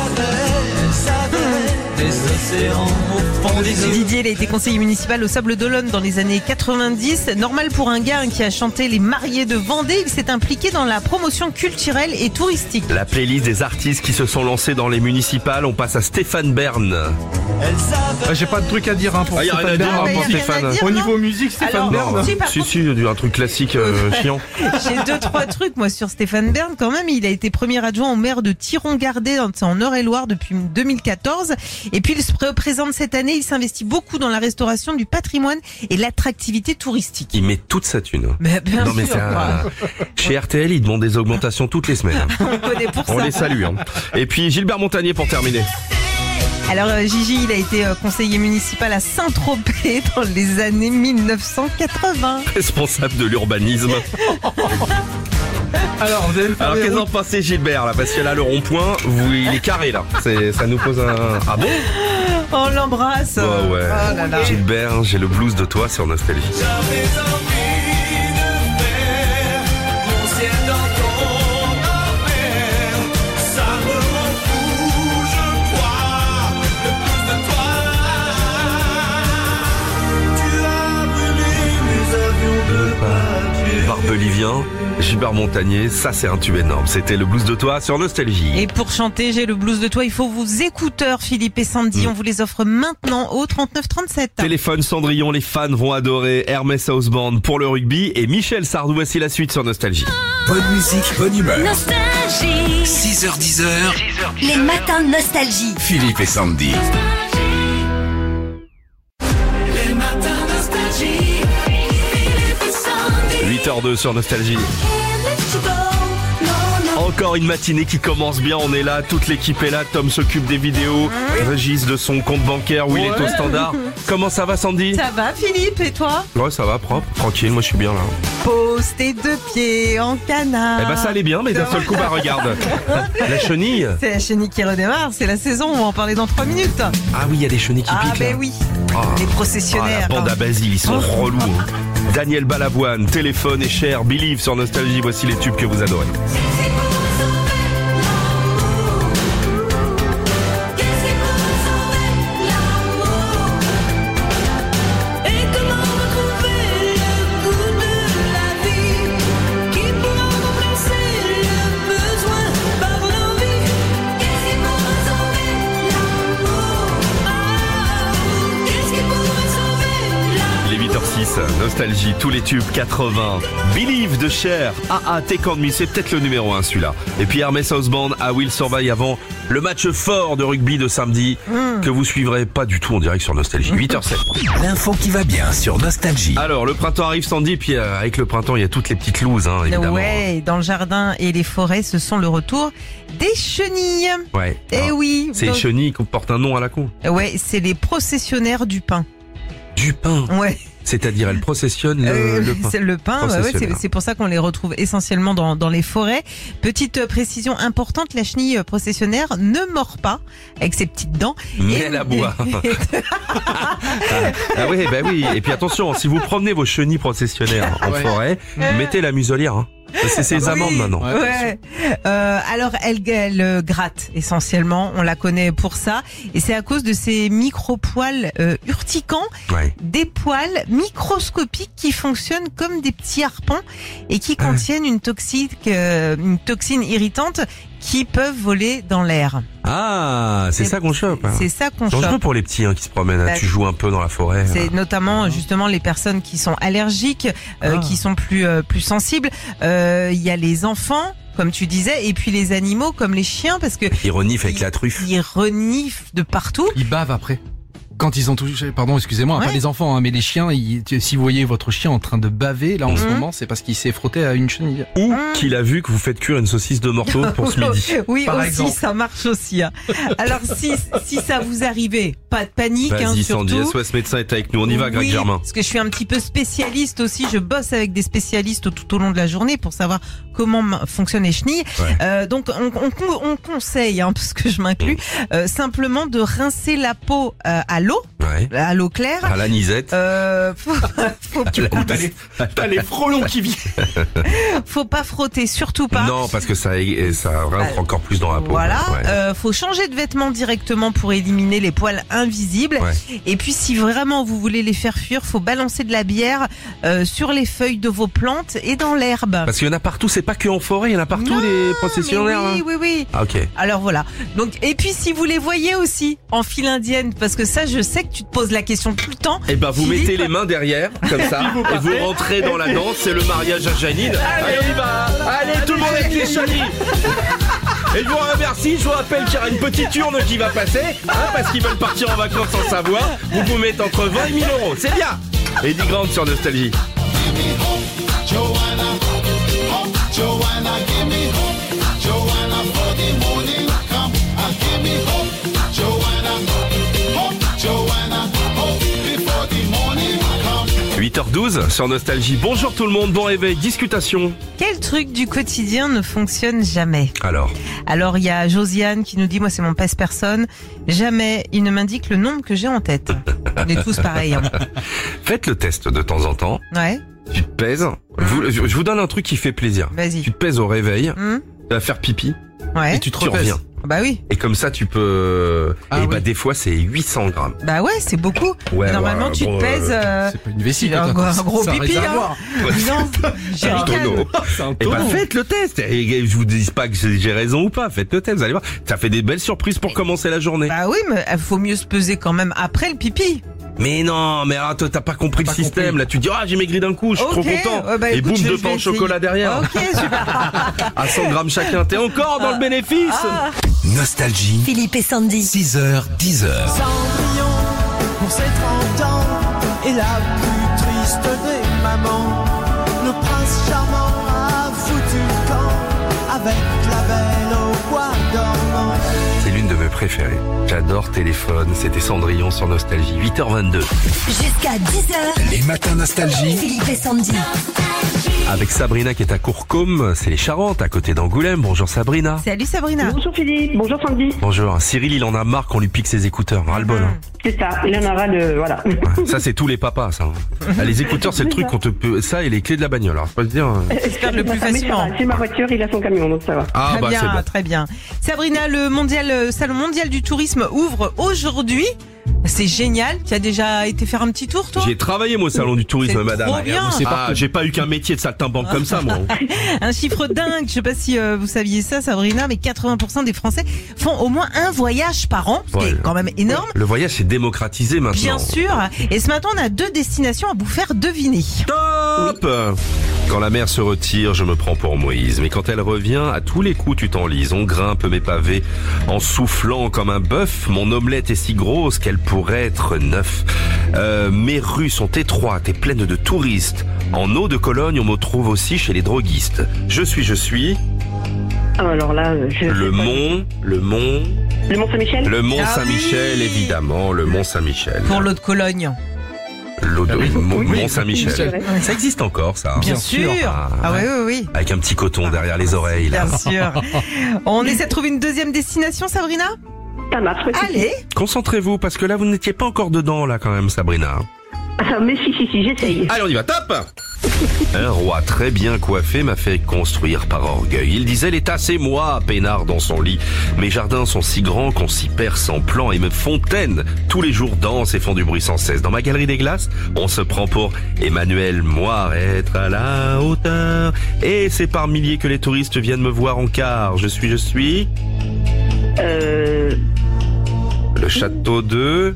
Didier, il a été conseiller municipal au Sable d'Olonne dans les années 90. Normal pour un gars qui a chanté Les Mariés de Vendée. Il s'est impliqué dans la promotion culturelle et touristique. La playlist des artistes qui se sont lancés dans les municipales. On passe à Stéphane Bern. J'ai pas de truc à dire pour Ah, y a rien à Stéphane dire, Bern. hein, bah, pour y a rien à Stéphane. dire. Au non. niveau musique, Stéphane Alors, Bern. si, par Si, contre, si, un truc classique chiant. j'ai 2-3 trucs moi sur Stéphane Bern quand même. Il a été premier adjoint au maire de Thiron-Gardé en Eure-et-Loire depuis 2014. Et puis il se représente cette année. Il s'investit beaucoup dans la restauration du patrimoine et l'attractivité touristique. Il met toute sa thune. Mais bien Non mais sûr, c'est un... Chez RTL, ils demandent des augmentations toutes les semaines. on connaît pour On ça. les salue. Hein. Et puis Gilbert Montagnier pour terminer. Alors Gigi, il a été conseiller municipal à Saint-Tropez dans les années 1980. Responsable de l'urbanisme. Alors, vous allez me faire Alors des qu'est-ce routes. en pensez Gilbert là? Parce que là le rond-point, il est carré là. Ça nous pose un... Ah bon? On l'embrasse. Oh ouais. Oh là là. Gilbert, j'ai le blues de toi sur Nostalgie. Barbelivien, Gilbert Montagnier, ça c'est un tube énorme. C'était le blues de toi sur Nostalgie. Et pour chanter J'ai le blues de toi, il faut vos écouteurs Philippe et Sandy. On vous les offre maintenant au 3937. Téléphone Cendrillon, les fans vont adorer Hermès House Band pour le rugby et Michel Sardou. Voici la suite sur Nostalgie. Bonne musique, bonne humeur. Nostalgie. 6h10, Les matins de Nostalgie. Philippe et Sandy. 8h02 sur Nostalgie. Encore une matinée qui commence bien, on est là, toute l'équipe est là, Tom s'occupe des vidéos, Régis de son compte bancaire où il est au standard. Comment ça va Sandy? Ça va Philippe et toi? Ouais ça va, propre, tranquille, moi je suis bien là. Pose tes deux pieds en canard. Eh ben ça allait bien, mais d'un seul coup, bah regarde, la chenille. C'est la chenille qui redémarre, c'est la saison, on va en parler dans 3 minutes. Ah oui, il y a des chenilles qui Ah piquent là. ben oui, Ah. les Ah, processionnaires. la bande à Basile, ils sont relous. Hein. Daniel Balavoine, Téléphone et Cher, Believe sur Nostalgie, voici les tubes que vous adorez. Les 8h06, Nostalgie, tous les tubes 80. Believe de Cher, Take On Me, c'est peut-être le numéro 1 celui-là. Et puis Hermès House Band, I Will Survive avant le match fort de rugby de samedi que vous suivrez pas du tout en direct sur Nostalgie. 8h07. L'info qui va bien sur Nostalgie. Alors, le printemps arrive Sandy, puis avec le printemps, il y a toutes les petites louses, hein, évidemment. Ouais, dans le jardin et les forêts, ce sont le retour des chenilles. Ouais. Eh Alors, oui. C'est les donc- chenilles qui portent un nom à la con. Ouais, c'est les processionnaires du pain. Du pain. Ouais. C'est-à-dire, elle processionne le pain. C'est le pain, ouais, Processionnaire. c'est pour ça qu'on les retrouve essentiellement dans les forêts. Petite précision importante, la chenille processionnaire ne mord pas avec ses petites dents. Mais Et- elle aboie. Ah oui, bah oui. Et puis attention, si vous promenez vos chenilles processionnaires en Ouais. forêt, mettez la muselière. Hein. C'est ses amendes Oui, maintenant. Ouais. Alors elle gratte essentiellement, on la connaît pour ça, et c'est à cause de ces micro-poils urticants, Ouais. des poils microscopiques qui fonctionnent comme des petits harpons et qui contiennent une toxine irritante qui peuvent voler dans l'air. Ah, c'est ça qu'on chope. Hein. C'est ça qu'on Dangereux chope. pour les petits qui se promènent. Hein. Bah, Tu joues un peu dans la forêt. C'est notamment justement les personnes qui sont allergiques, qui sont plus sensibles. Il y a les enfants, comme tu disais, et puis les animaux comme les chiens, parce que Ils reniflent avec la truffe. ils reniflent de partout. Ils bavent après. Quand ils ont touché, pardon, excusez-moi, Ouais. pas les enfants, hein, mais les chiens, si vous voyez votre chien en train de baver, là en ce moment, c'est parce qu'il s'est frotté à une chenille. Ou qu'il a vu que vous faites cuire une saucisse de morteau pour ce midi. Oui, Par aussi, exemple. ça marche aussi. Hein. Alors, si ça vous arrivait, pas de panique, hein, Vas-y surtout. Sandy, SOS médecin est avec nous. On y va, Greg Oui, Germain. parce que je suis un petit peu spécialiste aussi. Je bosse avec des spécialistes tout au long de la journée pour savoir comment fonctionnent les chenilles. Donc, on conseille, hein, parce que je m'inclus, simplement de rincer la peau à l'eau claire. À l'anisette. Faut T'as les frelons qui viennent. faut pas frotter, surtout pas. Non, parce que ça rentre encore plus dans la peau. Voilà, Ouais. faut changer de vêtements directement pour éliminer les poils invisibles. Ouais. Et puis si vraiment vous voulez les faire fuir, faut balancer de la bière sur les feuilles de vos plantes et dans l'herbe. Parce qu'il y en a partout, c'est pas que en forêt, il y en a partout Non, les processionnaires. mais hein. oui. Ah, ok. Alors voilà. Donc et puis si vous les voyez aussi en file indienne, parce que ça je sais que tu te poses la question tout le temps. Eh ben, vous Philippe, mettez les mains derrière, comme ça, et vous rentrez dans la danse, c'est le mariage à Janine. Allez, on y va! Allez, tout le monde avec les chenilles! Et je vous remercie, je vous rappelle qu'il y aura une petite urne qui va passer, hein, parce qu'ils veulent partir en vacances en Savoie. Vous pouvez mettre entre 20 et 1000 euros, c'est bien! Eddie Grant sur Nostalgie. « 8h12 sur Nostalgie. Bonjour tout le monde, bon réveil, discutation. Quel truc du quotidien ne fonctionne jamais? Alors il y a Josiane qui nous dit, moi c'est mon passe-personne, jamais il ne m'indique le nombre que j'ai en tête. On est tous pareils. Hein. Faites le test de temps en temps. Ouais, Tu te pèses. Je vous donne un truc qui fait plaisir. vas-y. Tu te pèses au réveil, Hum, tu vas faire pipi, ouais. Et tu te tu repèses. reviens. Bah oui. Et comme ça, tu peux... Ah et oui. bah des fois, c'est 800 grammes. Bah ouais, c'est beaucoup. Ouais, Normalement, ouais, tu bon, te pèses. C'est pas une vessie, c'est un quoi. gros C'est un pipi, hein. réservoir. Non, C'est un jerrycan. tonneau. C'est un Et bah tonneau. faites le test. Et je vous dis pas que j'ai raison ou pas. Faites le test, vous allez voir. Ça fait des belles surprises pour commencer la journée. Bah oui, mais il faut mieux se peser quand même après le pipi. Mais non, mais toi t'as pas compris le Pas système. compris. Là tu dis j'ai maigri d'un coup, je suis trop Ok, content. ouais, bah, et écoute, boum, je 2 vais pains au essayer. chocolat derrière. Ok, super. À 100 grammes chacun. T'es encore dans le bénéfice. Nostalgie. Philippe et Sandy. 6h, 10h. Cendrillon pour ses 30 ans et la plus triste des mamans. Le prince charmant a foutu le camp avec la belle au bois dormant. C'est l'une de mes préférées. J'adore Téléphone. C'était Cendrillon sur Nostalgie. 8h22. Jusqu'à 10h. Les matins Nostalgie. Philippe et Sandy. Avec Sabrina qui est à Courcôme. C'est les Charentes, à côté d'Angoulême. Bonjour Sabrina. Salut Sabrina. Bonjour Philippe, bonjour Sandy. Bonjour. Cyril, il en a marre qu'on lui pique ses écouteurs. Ras-le-bol. Hein. C'est ça, il en aura de... Voilà. Ouais, ça, c'est tous les papas, ça. Ah, les écouteurs, c'est le truc qu'on te peut... Ça et les clés de la bagnole. Alors, je peux te dire... J'espère le plus facilement. C'est ma voiture, il a son camion, donc ça va. Ah, Très bah, c'est bien, bon. très bien. Sabrina, le salon mondial du tourisme ouvre aujourd'hui. C'est génial. Tu as déjà été faire un petit tour, toi? J'ai travaillé, moi, au salon du tourisme, C'est madame. trop bien. J'ai pas eu qu'un métier de saltimbanque comme ça, moi. Un chiffre dingue. Je sais pas si vous saviez ça, Sabrina, mais 80% des Français font au moins un voyage par an, ce qui Ouais. est quand même énorme. Le voyage, c'est démocratisé maintenant. Bien sûr. Et ce matin, on a 2 destinations à vous faire deviner. Top. Quand la mer se retire, je me prends pour Moïse. Mais quand elle revient, à tous les coups, tu t'enlises. On grimpe mes pavés en soufflant comme un bœuf. Mon omelette est si grosse qu'elle pourrait être neuf. Mes rues sont étroites et pleines de touristes. En eau de Cologne, on me trouve aussi chez les droguistes. Je suis Ah, alors là, le Mont Le Mont Saint-Michel. Le Mont Ah Saint-Michel, oui. évidemment, le Mont Saint-Michel. Pour l'eau de Cologne. L'eau de Oui. Mont-Saint-Michel. c'est vrai. Ça existe encore, ça. Bien sûr. Ah ouais, oui. Avec un petit coton derrière les oreilles, là. Bien sûr. On essaie de trouver une deuxième destination, Sabrina? Ça marche. pas de souci. Allez. Concentrez-vous, parce que là, vous n'étiez pas encore dedans, là, quand même, Sabrina. Ah, mais si, j'essaye. Allez, on y va, top! Un roi très bien coiffé m'a fait construire par orgueil. Il disait, l'État c'est moi, peinard dans son lit. Mes jardins sont si grands qu'on s'y perd sans plan et mes fontaines tous les jours dansent et font du bruit sans cesse. Dans ma galerie des glaces, on se prend pour Emmanuel Moire, être à la hauteur. Et c'est par milliers que les touristes viennent me voir en car. Je suis... Le château de...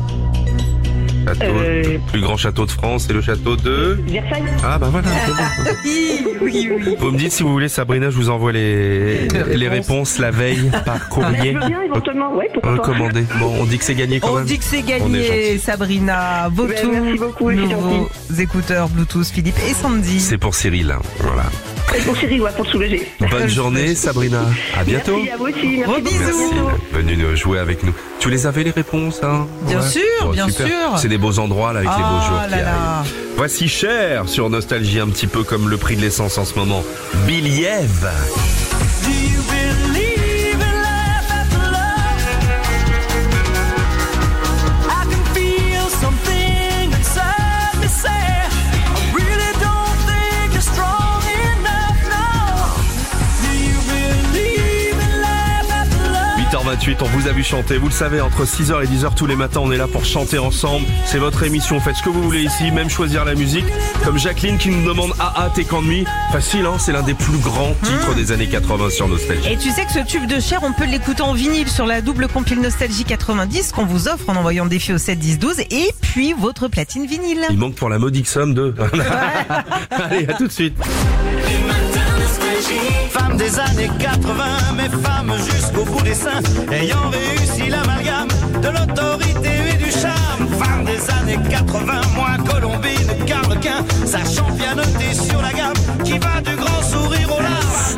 Le plus grand château de France, c'est le château de... Versailles. Ah bah voilà, c'est bon. Oui. Vous me dites si vous voulez, Sabrina, je vous envoie les réponses la veille par Mais courrier. je veux bien, éventuellement. Ouais, pourquoi pas. Recommandé. Bon, on dit que c'est gagné quand On même. dit que c'est On est gagné, gentil. Sabrina. Vos Ben, merci beaucoup, c'est nouveaux écouteurs Bluetooth, Philippe et Sandy. C'est pour Cyril. Voilà. Et pour Cyril, ouais, pour le soulager. Bonne journée, Sabrina. À bientôt. Merci à vous aussi. Merci Gros beaucoup. bisous. Merci. Venue nous jouer avec nous. Tu les avais les réponses, hein? Bien sûr, Bon, bien super. sûr. C'est des beaux endroits là avec les beaux jours Ah qui là là. arrivent. Voici Cher sur Nostalgie, un petit peu comme le prix de l'essence en ce moment. Biliev. Do you believe in life after love? I can feel something inside me say I really don't think you're strong enough, no. Do you believe in life after love? 8h28, on vous a vu chanter, vous le savez, entre 6h et 10h tous les matins, on est là pour chanter ensemble. C'est votre émission, faites ce que vous voulez ici, même choisir la musique. Comme Jacqueline qui nous demande t'es qu'en nuit. Facile, hein, c'est l'un des plus grands titres des années 80 sur Nostalgie. Et tu sais que ce tube de Cher, on peut l'écouter en vinyle sur la double compile Nostalgie 90 qu'on vous offre en envoyant défi au 7 10 12 et puis votre platine vinyle. Il manque pour la modique somme de... Allez, à tout de suite. Femme des années 80, mais femme jusqu'au bout des seins, ayant réussi l'amalgame de l'autorité et du charme. Femme des années 80, moi Colombine, Carlequin, sachant pianoter sur la gamme, qui va du grand sourire aux larmes.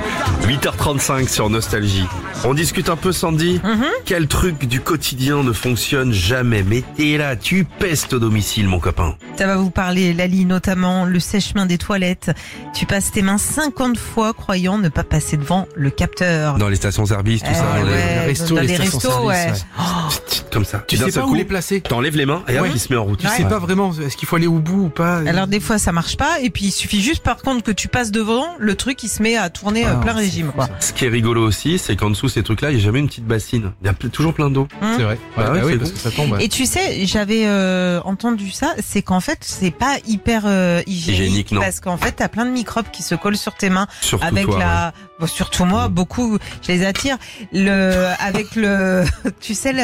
8h35 sur Nostalgie. On discute un peu, Sandy. Quel truc du quotidien ne fonctionne jamais? Mais t'es là, tu pestes au domicile, mon copain. Ça va vous parler, Lali, notamment le sèche-main des toilettes. Tu passes tes mains 50 fois croyant ne pas passer devant le capteur. Dans les stations-service, tout ça. Ouais, les restos, dans les les stations-service, ouais. ouais. Comme ça. Tu D'un sais seul pas où coup, les placer. T'enlèves les mains et hop, Ouais. il se met en route. Tu sais pas vraiment, est-ce qu'il faut aller au bout ou pas? Alors des fois ça marche pas et puis il suffit juste par contre que tu passes devant, le truc il se met à tourner plein régime quoi. Ce qui est rigolo aussi, c'est qu'en dessous ces trucs-là, il n'y a jamais une petite bassine. Il y a toujours plein d'eau. C'est vrai. Bah ouais, oui, c'est parce que ça tombe. Et tu sais, j'avais entendu ça, c'est qu'en fait c'est pas hyper hygiénique non. parce qu'en fait t'as plein de microbes qui se collent sur tes mains Surtout avec toi, la bon, surtout moi beaucoup je les attire avec le tu sais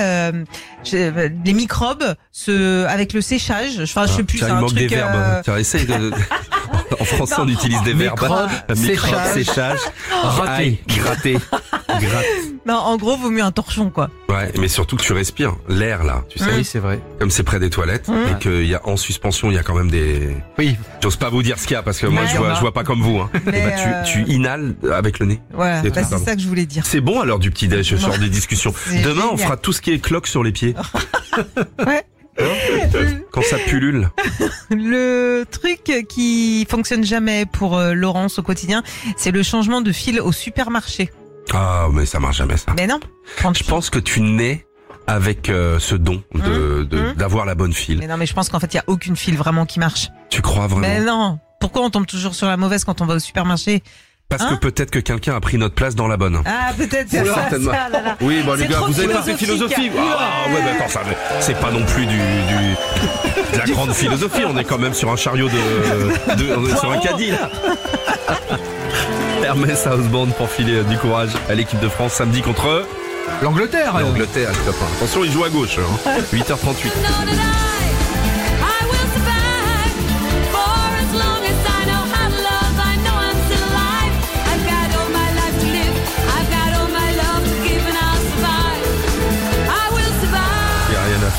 les microbes avec le séchage, enfin je sais plus, c'est il un manque truc des verbes. Tiens, essaye de... En français, on utilise des verbes. Microbe, séchage, Raté. gratter. non, en gros vaut mieux un torchon quoi. Ouais, mais surtout que tu respires l'air là, tu sais. Oui, c'est vrai. Comme c'est près des toilettes et qu'il y a en suspension, il y a quand même des... Oui. J'ose pas vous dire ce qu'il y a parce que moi Mais je vois pas comme vous. Hein. Mais, Et bah, tu inhales avec le nez. Voilà, C'est bah, tout, c'est ça que je voulais dire. C'est bon à l'heure du petit-déj, ce genre de discussion. C'est Demain, on génial. fera tout ce qui est cloque sur les pieds. Ouais. Quand ça pullule. Le truc qui fonctionne jamais pour Laurence au quotidien, c'est le changement de fil au supermarché. Ah, mais ça marche jamais ça. Mais non. Je pense que tu nais avec ce don d'avoir la bonne file. Mais non, mais je pense qu'en fait, il y a aucune file vraiment qui marche. Tu crois vraiment? Mais non. Pourquoi on tombe toujours sur la mauvaise quand on va au supermarché? Parce que peut-être que quelqu'un a pris notre place dans la bonne. Ah, peut-être c'est ça, Certainement. ça, là, là. Oui, bon les C'est gars, trop vous avez pas fait philosophique. philosophie. Ah ouais, mais attends, ça, c'est pas non plus de la grande philosophie. On est quand même sur un chariot on est sur un caddie là. Hermès House Band pour filer du courage à l'équipe de France samedi contre L'Angleterre. l'Angleterre, les copains. Attention, il joue à gauche. Hein. 8h38.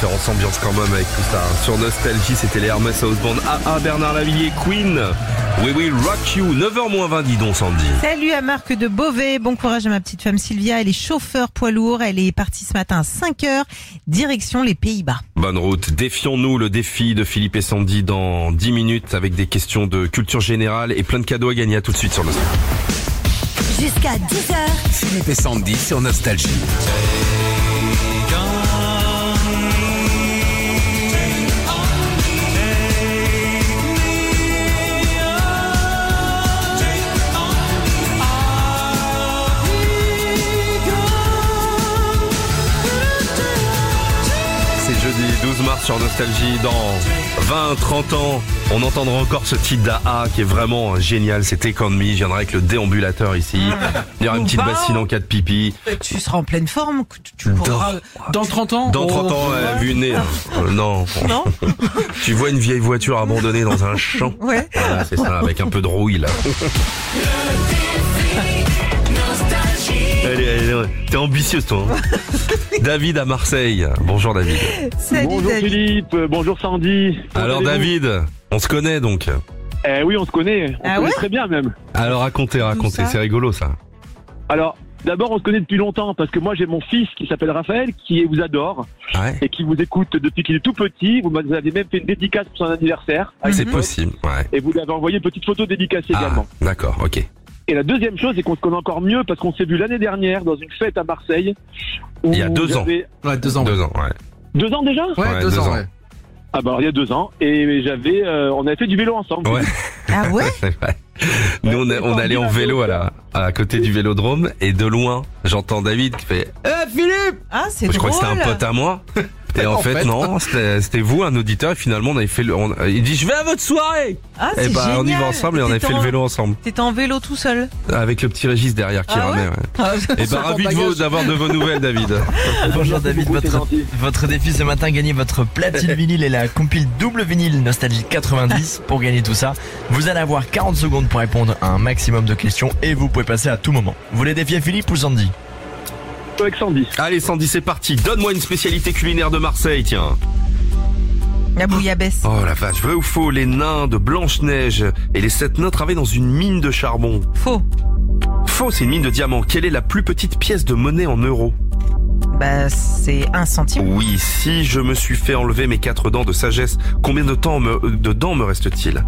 on s'ambiance quand même avec tout ça. Sur Nostalgie, c'était les Hermès House Band. Bernard Lavillier, Queen. We will rock you. 9h-20, dis donc, Sandy. Salut à Marc de Beauvais. Bon courage à ma petite femme Sylvia. Elle est chauffeur poids lourd. Elle est partie ce matin à 5h, direction les Pays-Bas. Bonne route. Défions-nous le défi de Philippe et Sandy dans 10 minutes avec des questions de culture générale et plein de cadeaux à gagner. À tout de suite sur Nostalgie. Jusqu'à 10h. Philippe et Sandy sur Nostalgie. Jeudi 12 mars sur Nostalgie, dans 20-30 ans, on entendra encore ce titre d'A.A. qui est vraiment génial, c'est Take On Me, je viendrai avec le déambulateur ici, il y aura une petite bassine en cas de pipi. Tu seras en pleine forme, tu pourras... Dans 30 ans Dans 30 ans, vu nez. Non. Non. Tu vois une vieille voiture abandonnée dans un champ. Ouais. Voilà, c'est ça, avec un peu de rouille là. Allez, t'es ambitieuse toi. Hein. David à Marseille. Bonjour David. Salut Bonjour David. Philippe, bonjour Sandy. Comment Alors allez-vous? David, on se connaît donc. Oui, on se connaît. On Ah se connaît ouais très bien même. Alors racontez, ça c'est rigolo ça. Alors, d'abord, on se connaît depuis longtemps parce que moi, j'ai mon fils qui s'appelle Raphaël qui vous adore Ouais. et qui vous écoute depuis qu'il est tout petit. Vous m'avez même fait une dédicace pour son anniversaire. C'est possible, ouais. Et vous lui avez envoyé une petite photo dédicacée également. D'accord, ok. Et la deuxième chose, c'est qu'on se connaît encore mieux parce qu'on s'est vu l'année dernière dans une fête à Marseille. Où Il y a 2 ans. j'avais- Ouais, 2 ans. 2 ans, ouais. 2 ans déjà? Ouais, 2 ans, ouais. Ah bah alors, il y a 2 ans. Et on avait fait du vélo ensemble. Ouais. Ah ouais? Ouais. Nous on allait en vélo à côté du vélodrome et de loin j'entends David qui fait Philippe. Ah, c'est Je drôle. crois que c'était un pote à moi. Et en fait non, c'était vous, un auditeur, et finalement on avait fait il dit je vais à votre soirée. Ah, Et c'est bah génial. on y va ensemble et on avait fait le vélo ensemble. T'étais en vélo tout seul. Avec le petit Régis derrière qui Ah ramait. ouais Ouais. Et bah ravi d'avoir de vos nouvelles David. Bonjour David, beaucoup, c'est gentil. votre défi ce matin, gagner votre platine vinyle et la compile double vinyle Nostalgie 90. Pour gagner tout ça, vous allez avoir 40 secondes pour répondre à un maximum de questions et vous pouvez passer à tout moment. Vous voulez défier Philippe ou Sandy? Avec Sandy. Allez Sandy, c'est parti. Donne-moi une spécialité culinaire de Marseille, tiens. La bouillabaisse. Oh la vache, vrai ou faux, les nains de Blanche-Neige et les 7 nains travaillent dans une mine de charbon. Faux. Faux, c'est une mine de diamants. Quelle est la plus petite pièce de monnaie en euros? Bah, c'est 1 centime. Oui, si je me suis fait enlever mes 4 dents de sagesse, combien de dents me reste-t-il?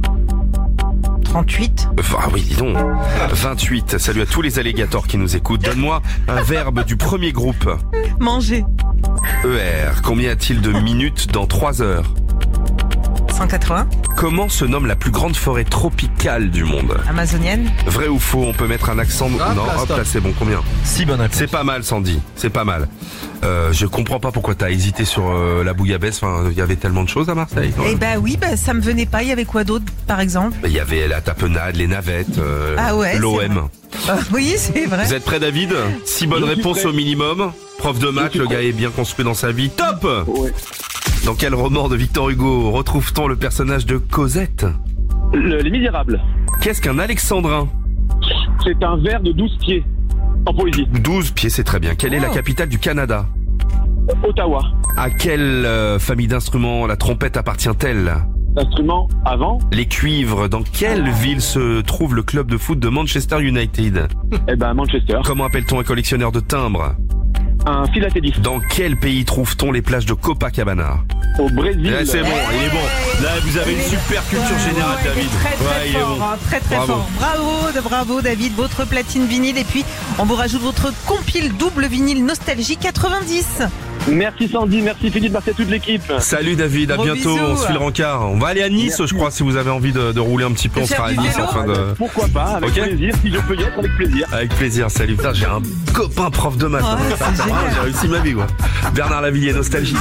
38. Ah oui, dis donc. 28. Salut à tous les alligators qui nous écoutent. Donne-moi un verbe du premier groupe. Manger. ER. Combien a-t-il de minutes dans 3 heures? 180. Comment se nomme la plus grande forêt tropicale du monde? Amazonienne. Vrai ou faux? On peut mettre un accent. Hop là, Non, hop stop. là, c'est bon. Combien? 6 bonnes réponses. C'est pas mal, Sandy. C'est pas mal. Je comprends pas pourquoi t'as hésité sur la bouillabaisse. Enfin, il y avait tellement de choses à Marseille. Eh bah oui, bah ça me venait pas. Il y avait quoi d'autre, par exemple? Il y avait la tapenade, les navettes, Ah ouais, c'est l'OM. Oui, c'est vrai. Vous êtes prêts, David? 6 bonnes Je suis réponses prêt. au minimum. Prof de maths, suis le prêt. gars est bien construit dans sa vie. Top! Ouais. Dans quel roman de Victor Hugo retrouve-t-on le personnage de Cosette? Les Misérables. Qu'est-ce qu'un alexandrin? C'est un verre de 12 pieds. En poésie. 12 pieds, c'est très bien. Quelle est la capitale du Canada? Ottawa. À quelle famille d'instruments la trompette appartient-elle? Instrument avant. Les cuivres, dans quelle ville se trouve le club de foot de Manchester United? Eh ben, Manchester. Comment appelle-t-on un collectionneur de timbres? Un philatéliste. Dans quel pays trouve-t-on les plages de Copacabana? Au Brésil. Là, c'est bon, il est bon. Là, vous avez une super culture générale, Il est David. très très il est fort, bon. hein, très très Bravo. fort. Bravo David, votre platine vinyle et puis on vous rajoute votre compile double vinyle Nostalgie 90. Merci Sandy, merci Philippe, merci à toute l'équipe. Salut David, à Gros bientôt, bisous. on se file le rencard. On va aller à Nice, Merci. je crois, si vous avez envie de rouler un petit peu, De on faire sera à du Nice vélo. en fin de... Pourquoi pas, avec Ok. plaisir, si je peux y être, avec plaisir. Avec plaisir, salut. Putain, j'ai un copain prof de maths. Ouais, hein. c'est génial. J'ai réussi ma vie, quoi. Bernard Lavillier, Nostalgie.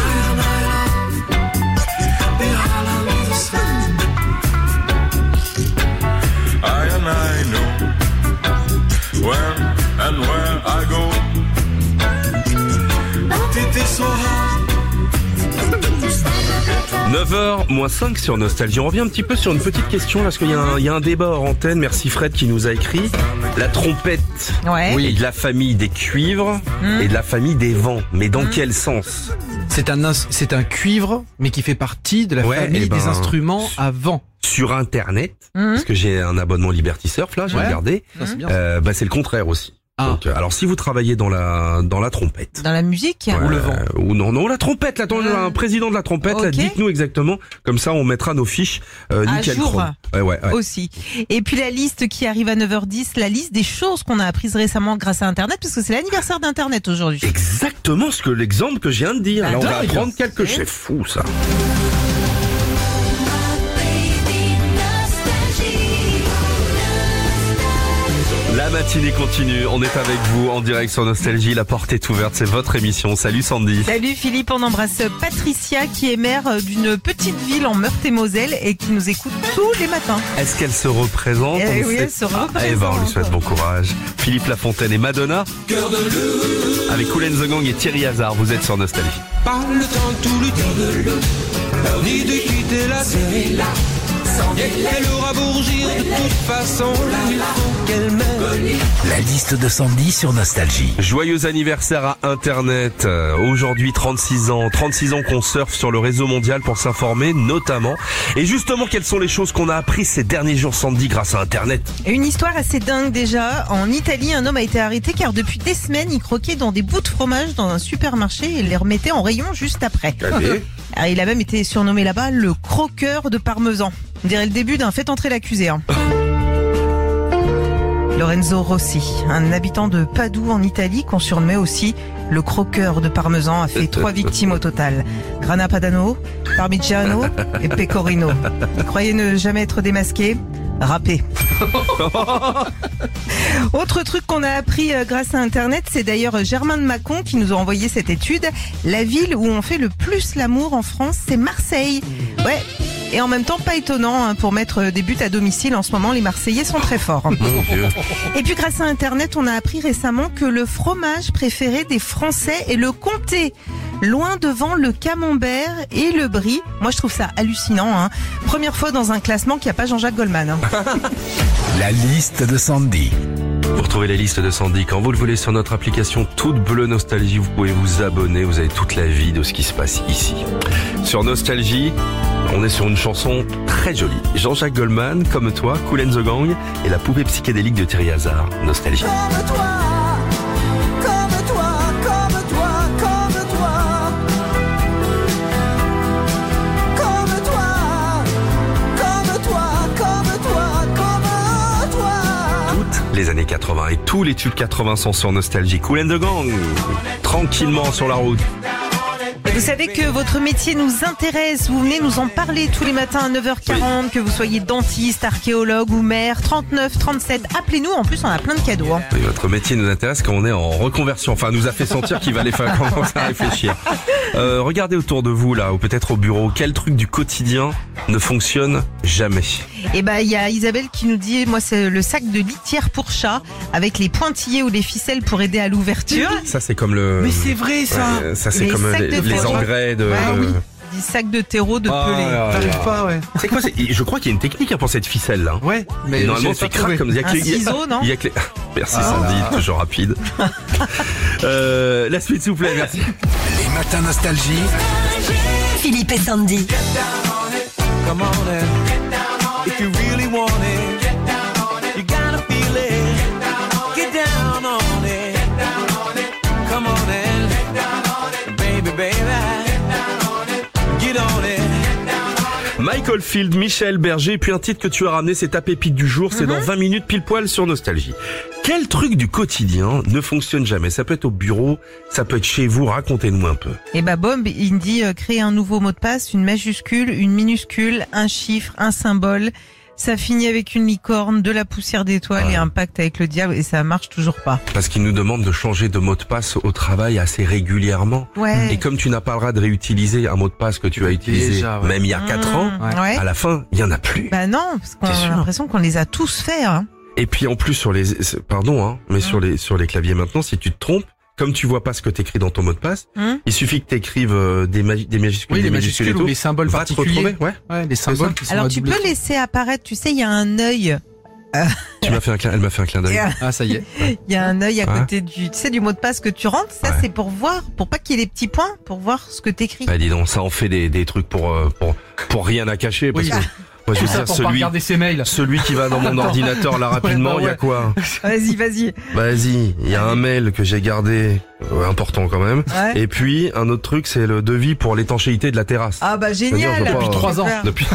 I know when and where I go. T'étais so hard. 9h-5 sur Nostalgie. On revient un petit peu sur une petite question parce qu'il y a un débat hors antenne. Merci Fred qui nous a écrit. La trompette Ouais. est de la famille des cuivres et de la famille des vents. Mais dans quel sens? C'est un cuivre, mais qui fait partie de la Ouais, famille eh ben, des instruments à vent. Sur Internet, parce que j'ai un abonnement Liberty Surf là, j'ai regardé. Ça, c'est bien. C'est le contraire aussi. Ah. Donc, alors si vous travaillez dans la trompette. Dans la musique Ouais, Ou le vent. Ou non, la trompette, là, un président de la trompette, là, Ok. dites-nous exactement, comme ça on mettra nos fiches nickel jour. chrome. Ouais. aussi. Et puis la liste qui arrive à 9h10, la liste des choses qu'on a apprises récemment grâce à Internet, parce que c'est l'anniversaire d'Internet aujourd'hui. Exactement l'exemple que je viens de dire. Bah, Là, on va dingue. apprendre quelque chose. C'est fou ça. La matinée continue, on est avec vous en direct sur Nostalgie, la porte est ouverte, c'est votre émission. Salut Sandy. Salut Philippe, on embrasse Patricia qui est maire d'une petite ville en Meurthe-et-Moselle et qui nous écoute tous les matins. Est-ce qu'elle se représente? Eh On oui, ne sait elle se pas. représente. Eh ben, on lui souhaite bon courage. Philippe Lafontaine et Madonna. Avec Kool and the Gang et Thierry Hazard, vous êtes sur Nostalgie. Pas le temps de tout lui dire, ni de quitter la série. Elle aura beau rougir de toute façon, il faut qu'elle m'aime. La liste de Sandy sur Nostalgie. Joyeux anniversaire à Internet. Aujourd'hui 36 ans qu'on surfe sur le réseau mondial pour s'informer notamment. Et justement, quelles sont les choses qu'on a apprises ces derniers jours, Sandy, grâce à Internet? Une histoire assez dingue déjà. En Italie, un homme a été arrêté car depuis des semaines, il croquait dans des bouts de fromage dans un supermarché et les remettait en rayon juste après. Allez. Alors, il a même été surnommé là-bas le croqueur de parmesan. On dirait le début d'un fait entrer l'accusé. Lorenzo Rossi, un habitant de Padoue en Italie, qu'on surnommait aussi le croqueur de parmesan, a fait 3 victimes au total. Grana Padano, Parmigiano et Pecorino. Il croyait ne jamais être démasqué. Râpé. Autre truc qu'on a appris grâce à Internet, c'est d'ailleurs Germain de Mâcon qui nous a envoyé cette étude. La ville où on fait le plus l'amour en France, c'est Marseille. Ouais. Et en même temps, pas étonnant, pour mettre des buts à domicile. En ce moment, les Marseillais sont très forts. Mon Dieu. Et puis grâce à Internet, on a appris récemment que le fromage préféré des Français est le comté. Loin devant le camembert et le brie. Moi, je trouve ça hallucinant. Première fois dans un classement qu'il n'y a pas Jean-Jacques Goldman. La liste de Sandy. Vous retrouvez la liste de Sandy quand vous le voulez sur notre application toute bleue Nostalgie. Vous pouvez vous abonner, vous avez toute la vie de ce qui se passe ici. Sur Nostalgie, on est sur une chanson très jolie. Jean-Jacques Goldman, Comme toi, Kool and the Gang et la poupée psychédélique de Thierry Hazard. Nostalgie. Comme toi, comme toi, comme toi, comme toi. Comme toi, comme toi, comme toi, comme toi. Toutes les années 80 et tous les tubes 80 sont sur Nostalgie. Kool and the Gang, tranquillement sur la route. Vous savez que votre métier nous intéresse. Vous venez nous en parler tous les matins à 9h40, que vous soyez dentiste, archéologue ou maire. 39 37. Appelez-nous. En plus, on a plein de cadeaux. Oui, votre métier nous intéresse quand on est en reconversion. Enfin, nous a fait sentir qu'il va faire commencer à réfléchir. Regardez autour de vous, là, ou peut-être au bureau. Quel truc du quotidien ne fonctionne jamais? Et il y a Isabelle qui nous dit, moi, c'est le sac de litière pour chat avec les pointillés ou les ficelles pour aider à l'ouverture. Ça, c'est comme le... Mais c'est vrai ça. Ouais, ça, c'est Les comme sacs de les terreau. engrais de... Ouais, de- oui. Des sacs de terreau de Ah, pelé. là, là. J'arrive pas, ouais. C'est quoi? Je crois qu'il y a une technique pour cette ficelle là. Ouais, mais Et normalement j'ai c'est pas trouvé. craque comme il y a que Un les- il y a- ciseau, non il y a que les- Merci Sandy, toujours rapide. La suite s'il vous plaît, merci. Les matins Nostalgie. Philippe et Sandy. Come on in. If you really want it, you gotta feel it. Get down on it. Come on in. Baby, baby. Get on it. Michael Field, Michel Berger, et puis un titre que tu as ramené, c'est ta pépite du jour, c'est dans 20 minutes pile poil sur Nostalgie. Quel truc du quotidien ne fonctionne jamais? Ça peut être au bureau, ça peut être chez vous, racontez-nous un peu. Et Bob, il me dit créer un nouveau mot de passe, une majuscule, une minuscule, un chiffre, un symbole. Ça finit avec une licorne, de la poussière d'étoile et un pacte avec le diable et ça marche toujours pas. Parce qu'il nous demande de changer de mot de passe au travail assez régulièrement. Ouais. Et comme tu n'as pas le droit de réutiliser un mot de passe que tu as utilisé Déjà, ouais. même il y a 4 ans, Ouais. à la fin, il y en a plus. Bah non, parce qu'on T'es a sûr l'impression qu'on les a tous faits. Et puis en plus sur les, pardon, mais sur les claviers maintenant, si tu te trompes, comme tu vois pas ce que t'écris dans ton mot de passe, il suffit que t'écrives des majuscules, Oui, des les majuscules et ou tout, les symboles va te particuliers. retrouver, ouais. Ouais, les symboles qui sont Alors à tu double peux trait. laisser apparaître, tu sais, il y a un œil Elle m'a fait un clin d'œil. Ah, ça y est. Il y a un œil à Ouais. côté du mot de passe que tu rentres. Ça, Ouais. c'est pour voir, pour pas qu'il y ait des petits points, pour voir ce que t'écris. Bah dis donc, ça en fait des trucs pour rien à cacher. Parce Oui. que, moi, je veux Ça dire, pour pas regarder ses mails. celui qui va dans mon ordinateur là rapidement, Ouais, bah il y a ouais. quoi? Vas-y. Vas-y, il y a un mail que j'ai gardé, important quand même. Ouais. Et puis, un autre truc, c'est le devis pour l'étanchéité de la terrasse. Ah bah C'est-à-dire, génial. je veux pas- Depuis 3 ans. Depuis.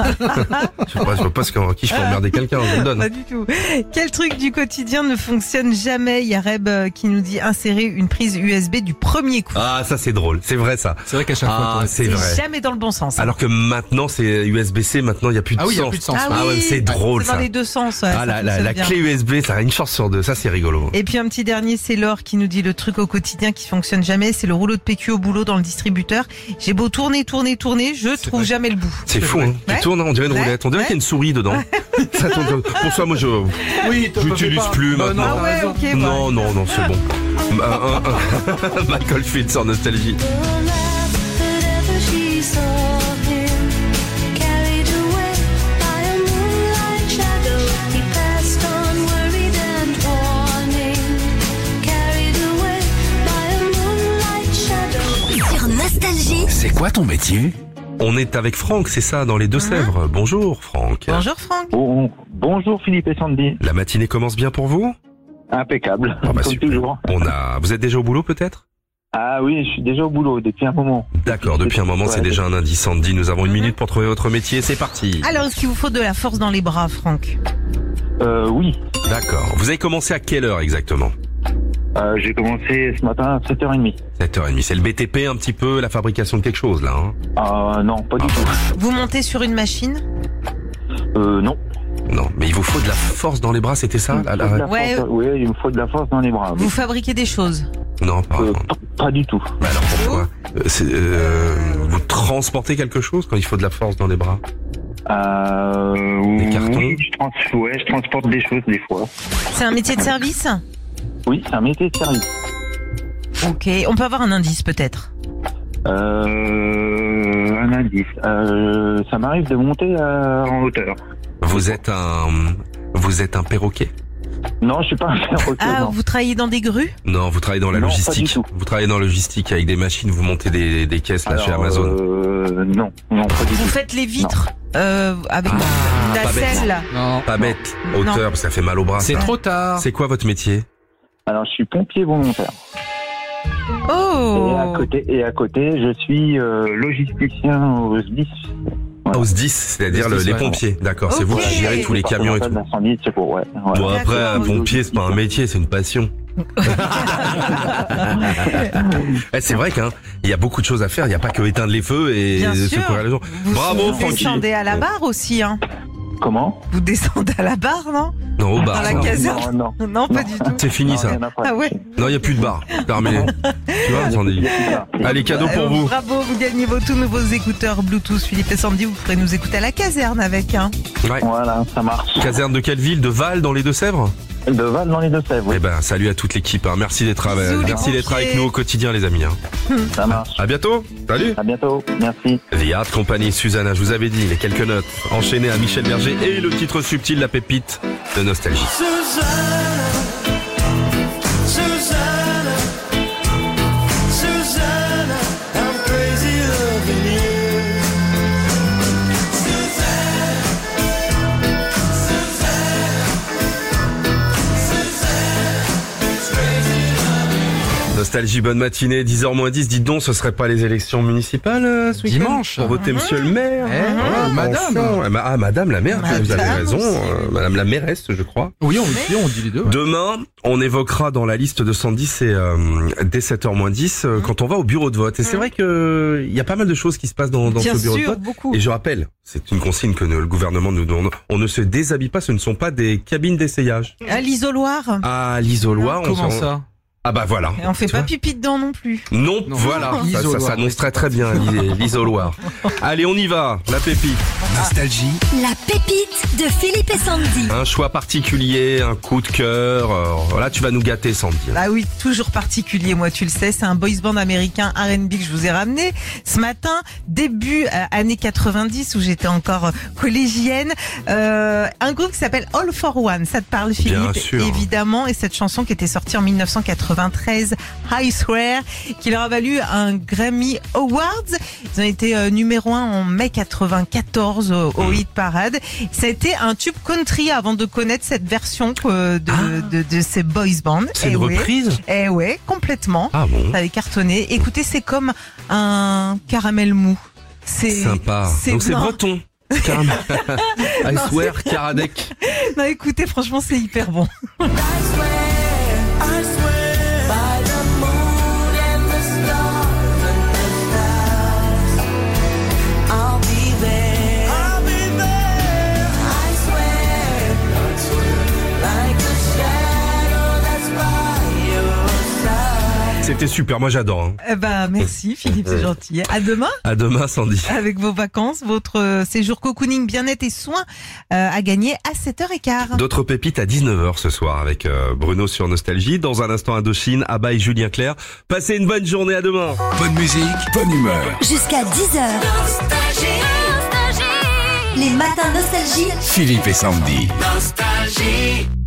je vois pas qui je peux emmerder quelqu'un, je le donne. Pas du tout. Quel truc du quotidien ne fonctionne jamais? Il y a Reb qui nous dit insérer une prise USB du premier coup. Ah, ça c'est drôle, c'est vrai ça. C'est vrai qu'à chaque Ah, fois. c'est vrai. Jamais dans le bon sens. hein. Alors que maintenant c'est USB-C, maintenant il y a plus de Ah oui, il y a sens. plus de sens. Ah ouais, oui, c'est drôle c'est dans ça. les deux sens. Ouais, Ah, ça la fonctionne bien. clé USB, ça a une chance sur deux, ça c'est rigolo. Et puis un petit dernier, c'est Laure qui nous dit le truc au quotidien qui fonctionne jamais, c'est le rouleau de PQ au boulot dans le distributeur. J'ai beau tourner, je trouve vrai. jamais le bout. C'est fou, hein. Ouais. Tu tournes, on dirait une Ouais. roulette, on dirait qu'il y a une souris dedans. Ça tourne comme... Pour ça, moi je Oui, j'utilise plus maintenant. Ah ouais, ok. ouais. Non, c'est bon. Michael Field sur Nostalgie. Whenever she saw him, carried away by a moonlight shadow, he passed on worried and warning. Carried away by a moonlight shadow. Sur Nostalgie. C'est quoi ton métier? On est avec Franck, c'est ça, dans les Deux-Sèvres. Bonjour Franck. Bonjour Franck. Bonjour Philippe et Sandy. La matinée commence bien pour vous? Impeccable, Ah bah comme super. toujours. Vous êtes déjà au boulot peut-être? Ah oui, je suis déjà au boulot depuis un moment. D'accord, depuis un moment, c'est Ouais. déjà un indice. Sandy, nous avons une minute pour trouver votre métier, c'est parti. Alors, est-ce qu'il vous faut de la force dans les bras, Franck? Oui, D'accord. Vous avez commencé à quelle heure exactement? j'ai commencé ce matin à 7h30. 7h30. C'est le BTP un petit peu, la fabrication de quelque chose là. Hein. Non, pas du tout. Vous montez sur une machine? Non. Non, mais il vous faut de la force dans les bras, c'était ça? Il me faut de la Ouais. force, oui, il me faut de la force dans les bras. Vous fabriquez des choses? Non, pas. Pas du tout. Mais alors pourquoi? Vous transportez quelque chose quand il faut de la force dans les bras? Des cartons? Oui, je transporte des choses des fois. C'est un métier de service? Oui, c'est un métier de service. Ok, on peut avoir un indice peut-être? Un indice. Ça m'arrive de monter en hauteur. Vous êtes un perroquet? Non, je suis pas un perroquet. Ah, non. vous travaillez dans des grues? Non, vous travaillez dans la Non, pas logistique. du tout. Vous travaillez dans la logistique avec des machines, vous montez des caisses là chez Alors, Amazon. Non, pas du Vous tout. faites les vitres avec la pas bête. selle? Non. Pas bête, hauteur, Non. parce que ça fait mal au bras. C'est ça. trop tard. C'est quoi votre métier? Alors, je suis pompier volontaire. Oh! Et à côté, je suis logisticien au SDIS. Au SDIS, c'est-à-dire Le SDIS, les ouais. pompiers. D'accord, c'est vous Ok. qui gérez tous les camions et tout. D'incendie, c'est pour, ouais. Bon après, un D'accord. pompier, c'est pas un métier, c'est une passion. C'est vrai qu'il y a beaucoup de choses à faire. Il n'y a pas que éteindre les feux et Bien sûr. secourir les gens. Vous Bravo, Francky. descendez à la barre aussi, hein? Comment? Vous descendez à la barre, non? Non, au Dans bar. la non. caserne? Non. Non, pas du tout. C'est fini ça. rien à faire. Ah ouais? Non, il n'y a plus de bar. Terminé. Tu vois, Sandy. Allez, cadeau pour vous. Bravo, vous gagnez vos tout nouveaux écouteurs Bluetooth Philippe et Sandy. Vous pourrez nous écouter à la caserne avec, hein? Ouais. Voilà, ça marche. Caserne de quelle ville? De Val dans les Deux-Sèvres? De Val dans les Deux-Sèvres, oui. Eh ben, salut à toute l'équipe. Hein. Merci d'être Bisous, les merci d'être pompiers. avec nous au quotidien, les amis. Hein. Ça marche. À bientôt. Salut. À bientôt. Merci. The Art Company, Susanna, je vous avais dit, les quelques notes enchaînées à Michel Berger et le titre subtil, la pépite de Nostalgie. Susanna, I'm crazy loving you. Nostalgie, bonne matinée, 10h-10. Dites donc, ce serait pas les élections municipales ce week-end Dimanche. Pour voter monsieur le maire. Ou madame. Enfin, ah, madame la maire, vous avez Madame raison. aussi. Madame la mairesse, je crois. Oui, on dit les deux. ouais. Demain, on évoquera dans la liste de Sandy, c'est dès 7h-10, quand on va au bureau de vote. Et c'est vrai que il y a pas mal de choses qui se passent dans Bien ce bureau de sûr, vote. beaucoup. Et je rappelle, c'est une consigne que le gouvernement nous donne. On ne se déshabille pas, ce ne sont pas des cabines d'essayage. À l'isoloir? À l'isoloir, Comment ça? Ah bah voilà. Et on fait Tu pas vois pipi dedans non plus. Non, Non. voilà. Ça L'isoloir. s'annonce très très bien, l'isoloir. Allez, on y va. La pépite. Nostalgie, La pépite de Philippe et Sandy. Un choix particulier, un coup de cœur. Là, tu vas nous gâter, Sandy. Ah oui, toujours particulier, moi tu le sais, c'est un boys band américain R&B que je vous ai ramené ce matin, début années 90 où j'étais encore collégienne. Un groupe qui s'appelle All for One, ça te parle Philippe? Bien sûr. Évidemment, et cette chanson qui était sortie en 1993, I Swear, qui leur a valu un Grammy Awards. Ils ont été numéro 1 en mai 94 au Hit Parade. Ça a été un tube country avant de connaître cette version de ces boys band. C'est une reprise? Eh ouais, complètement. Ah bon? Ça avait cartonné. Écoutez, c'est comme un caramel mou. C'est Sympa. Donc c'est non. breton. Caramel. I Non, swear, Karadec. Non, écoutez, franchement, c'est hyper bon. C'était super, moi j'adore. Hein. Eh ben, merci Philippe, c'est gentil. À demain. À demain, Sandy. Avec vos vacances, votre séjour cocooning, bien-être et soins à gagner à 7h15. D'autres pépites à 19h ce soir avec Bruno sur Nostalgie. Dans un instant, Indochine, Abba et Julien Clerc. Passez une bonne journée, à demain. bonne musique, bonne humeur. Jusqu'à 10h. Les matins Nostalgie. Philippe et Sandy. Nostalgie.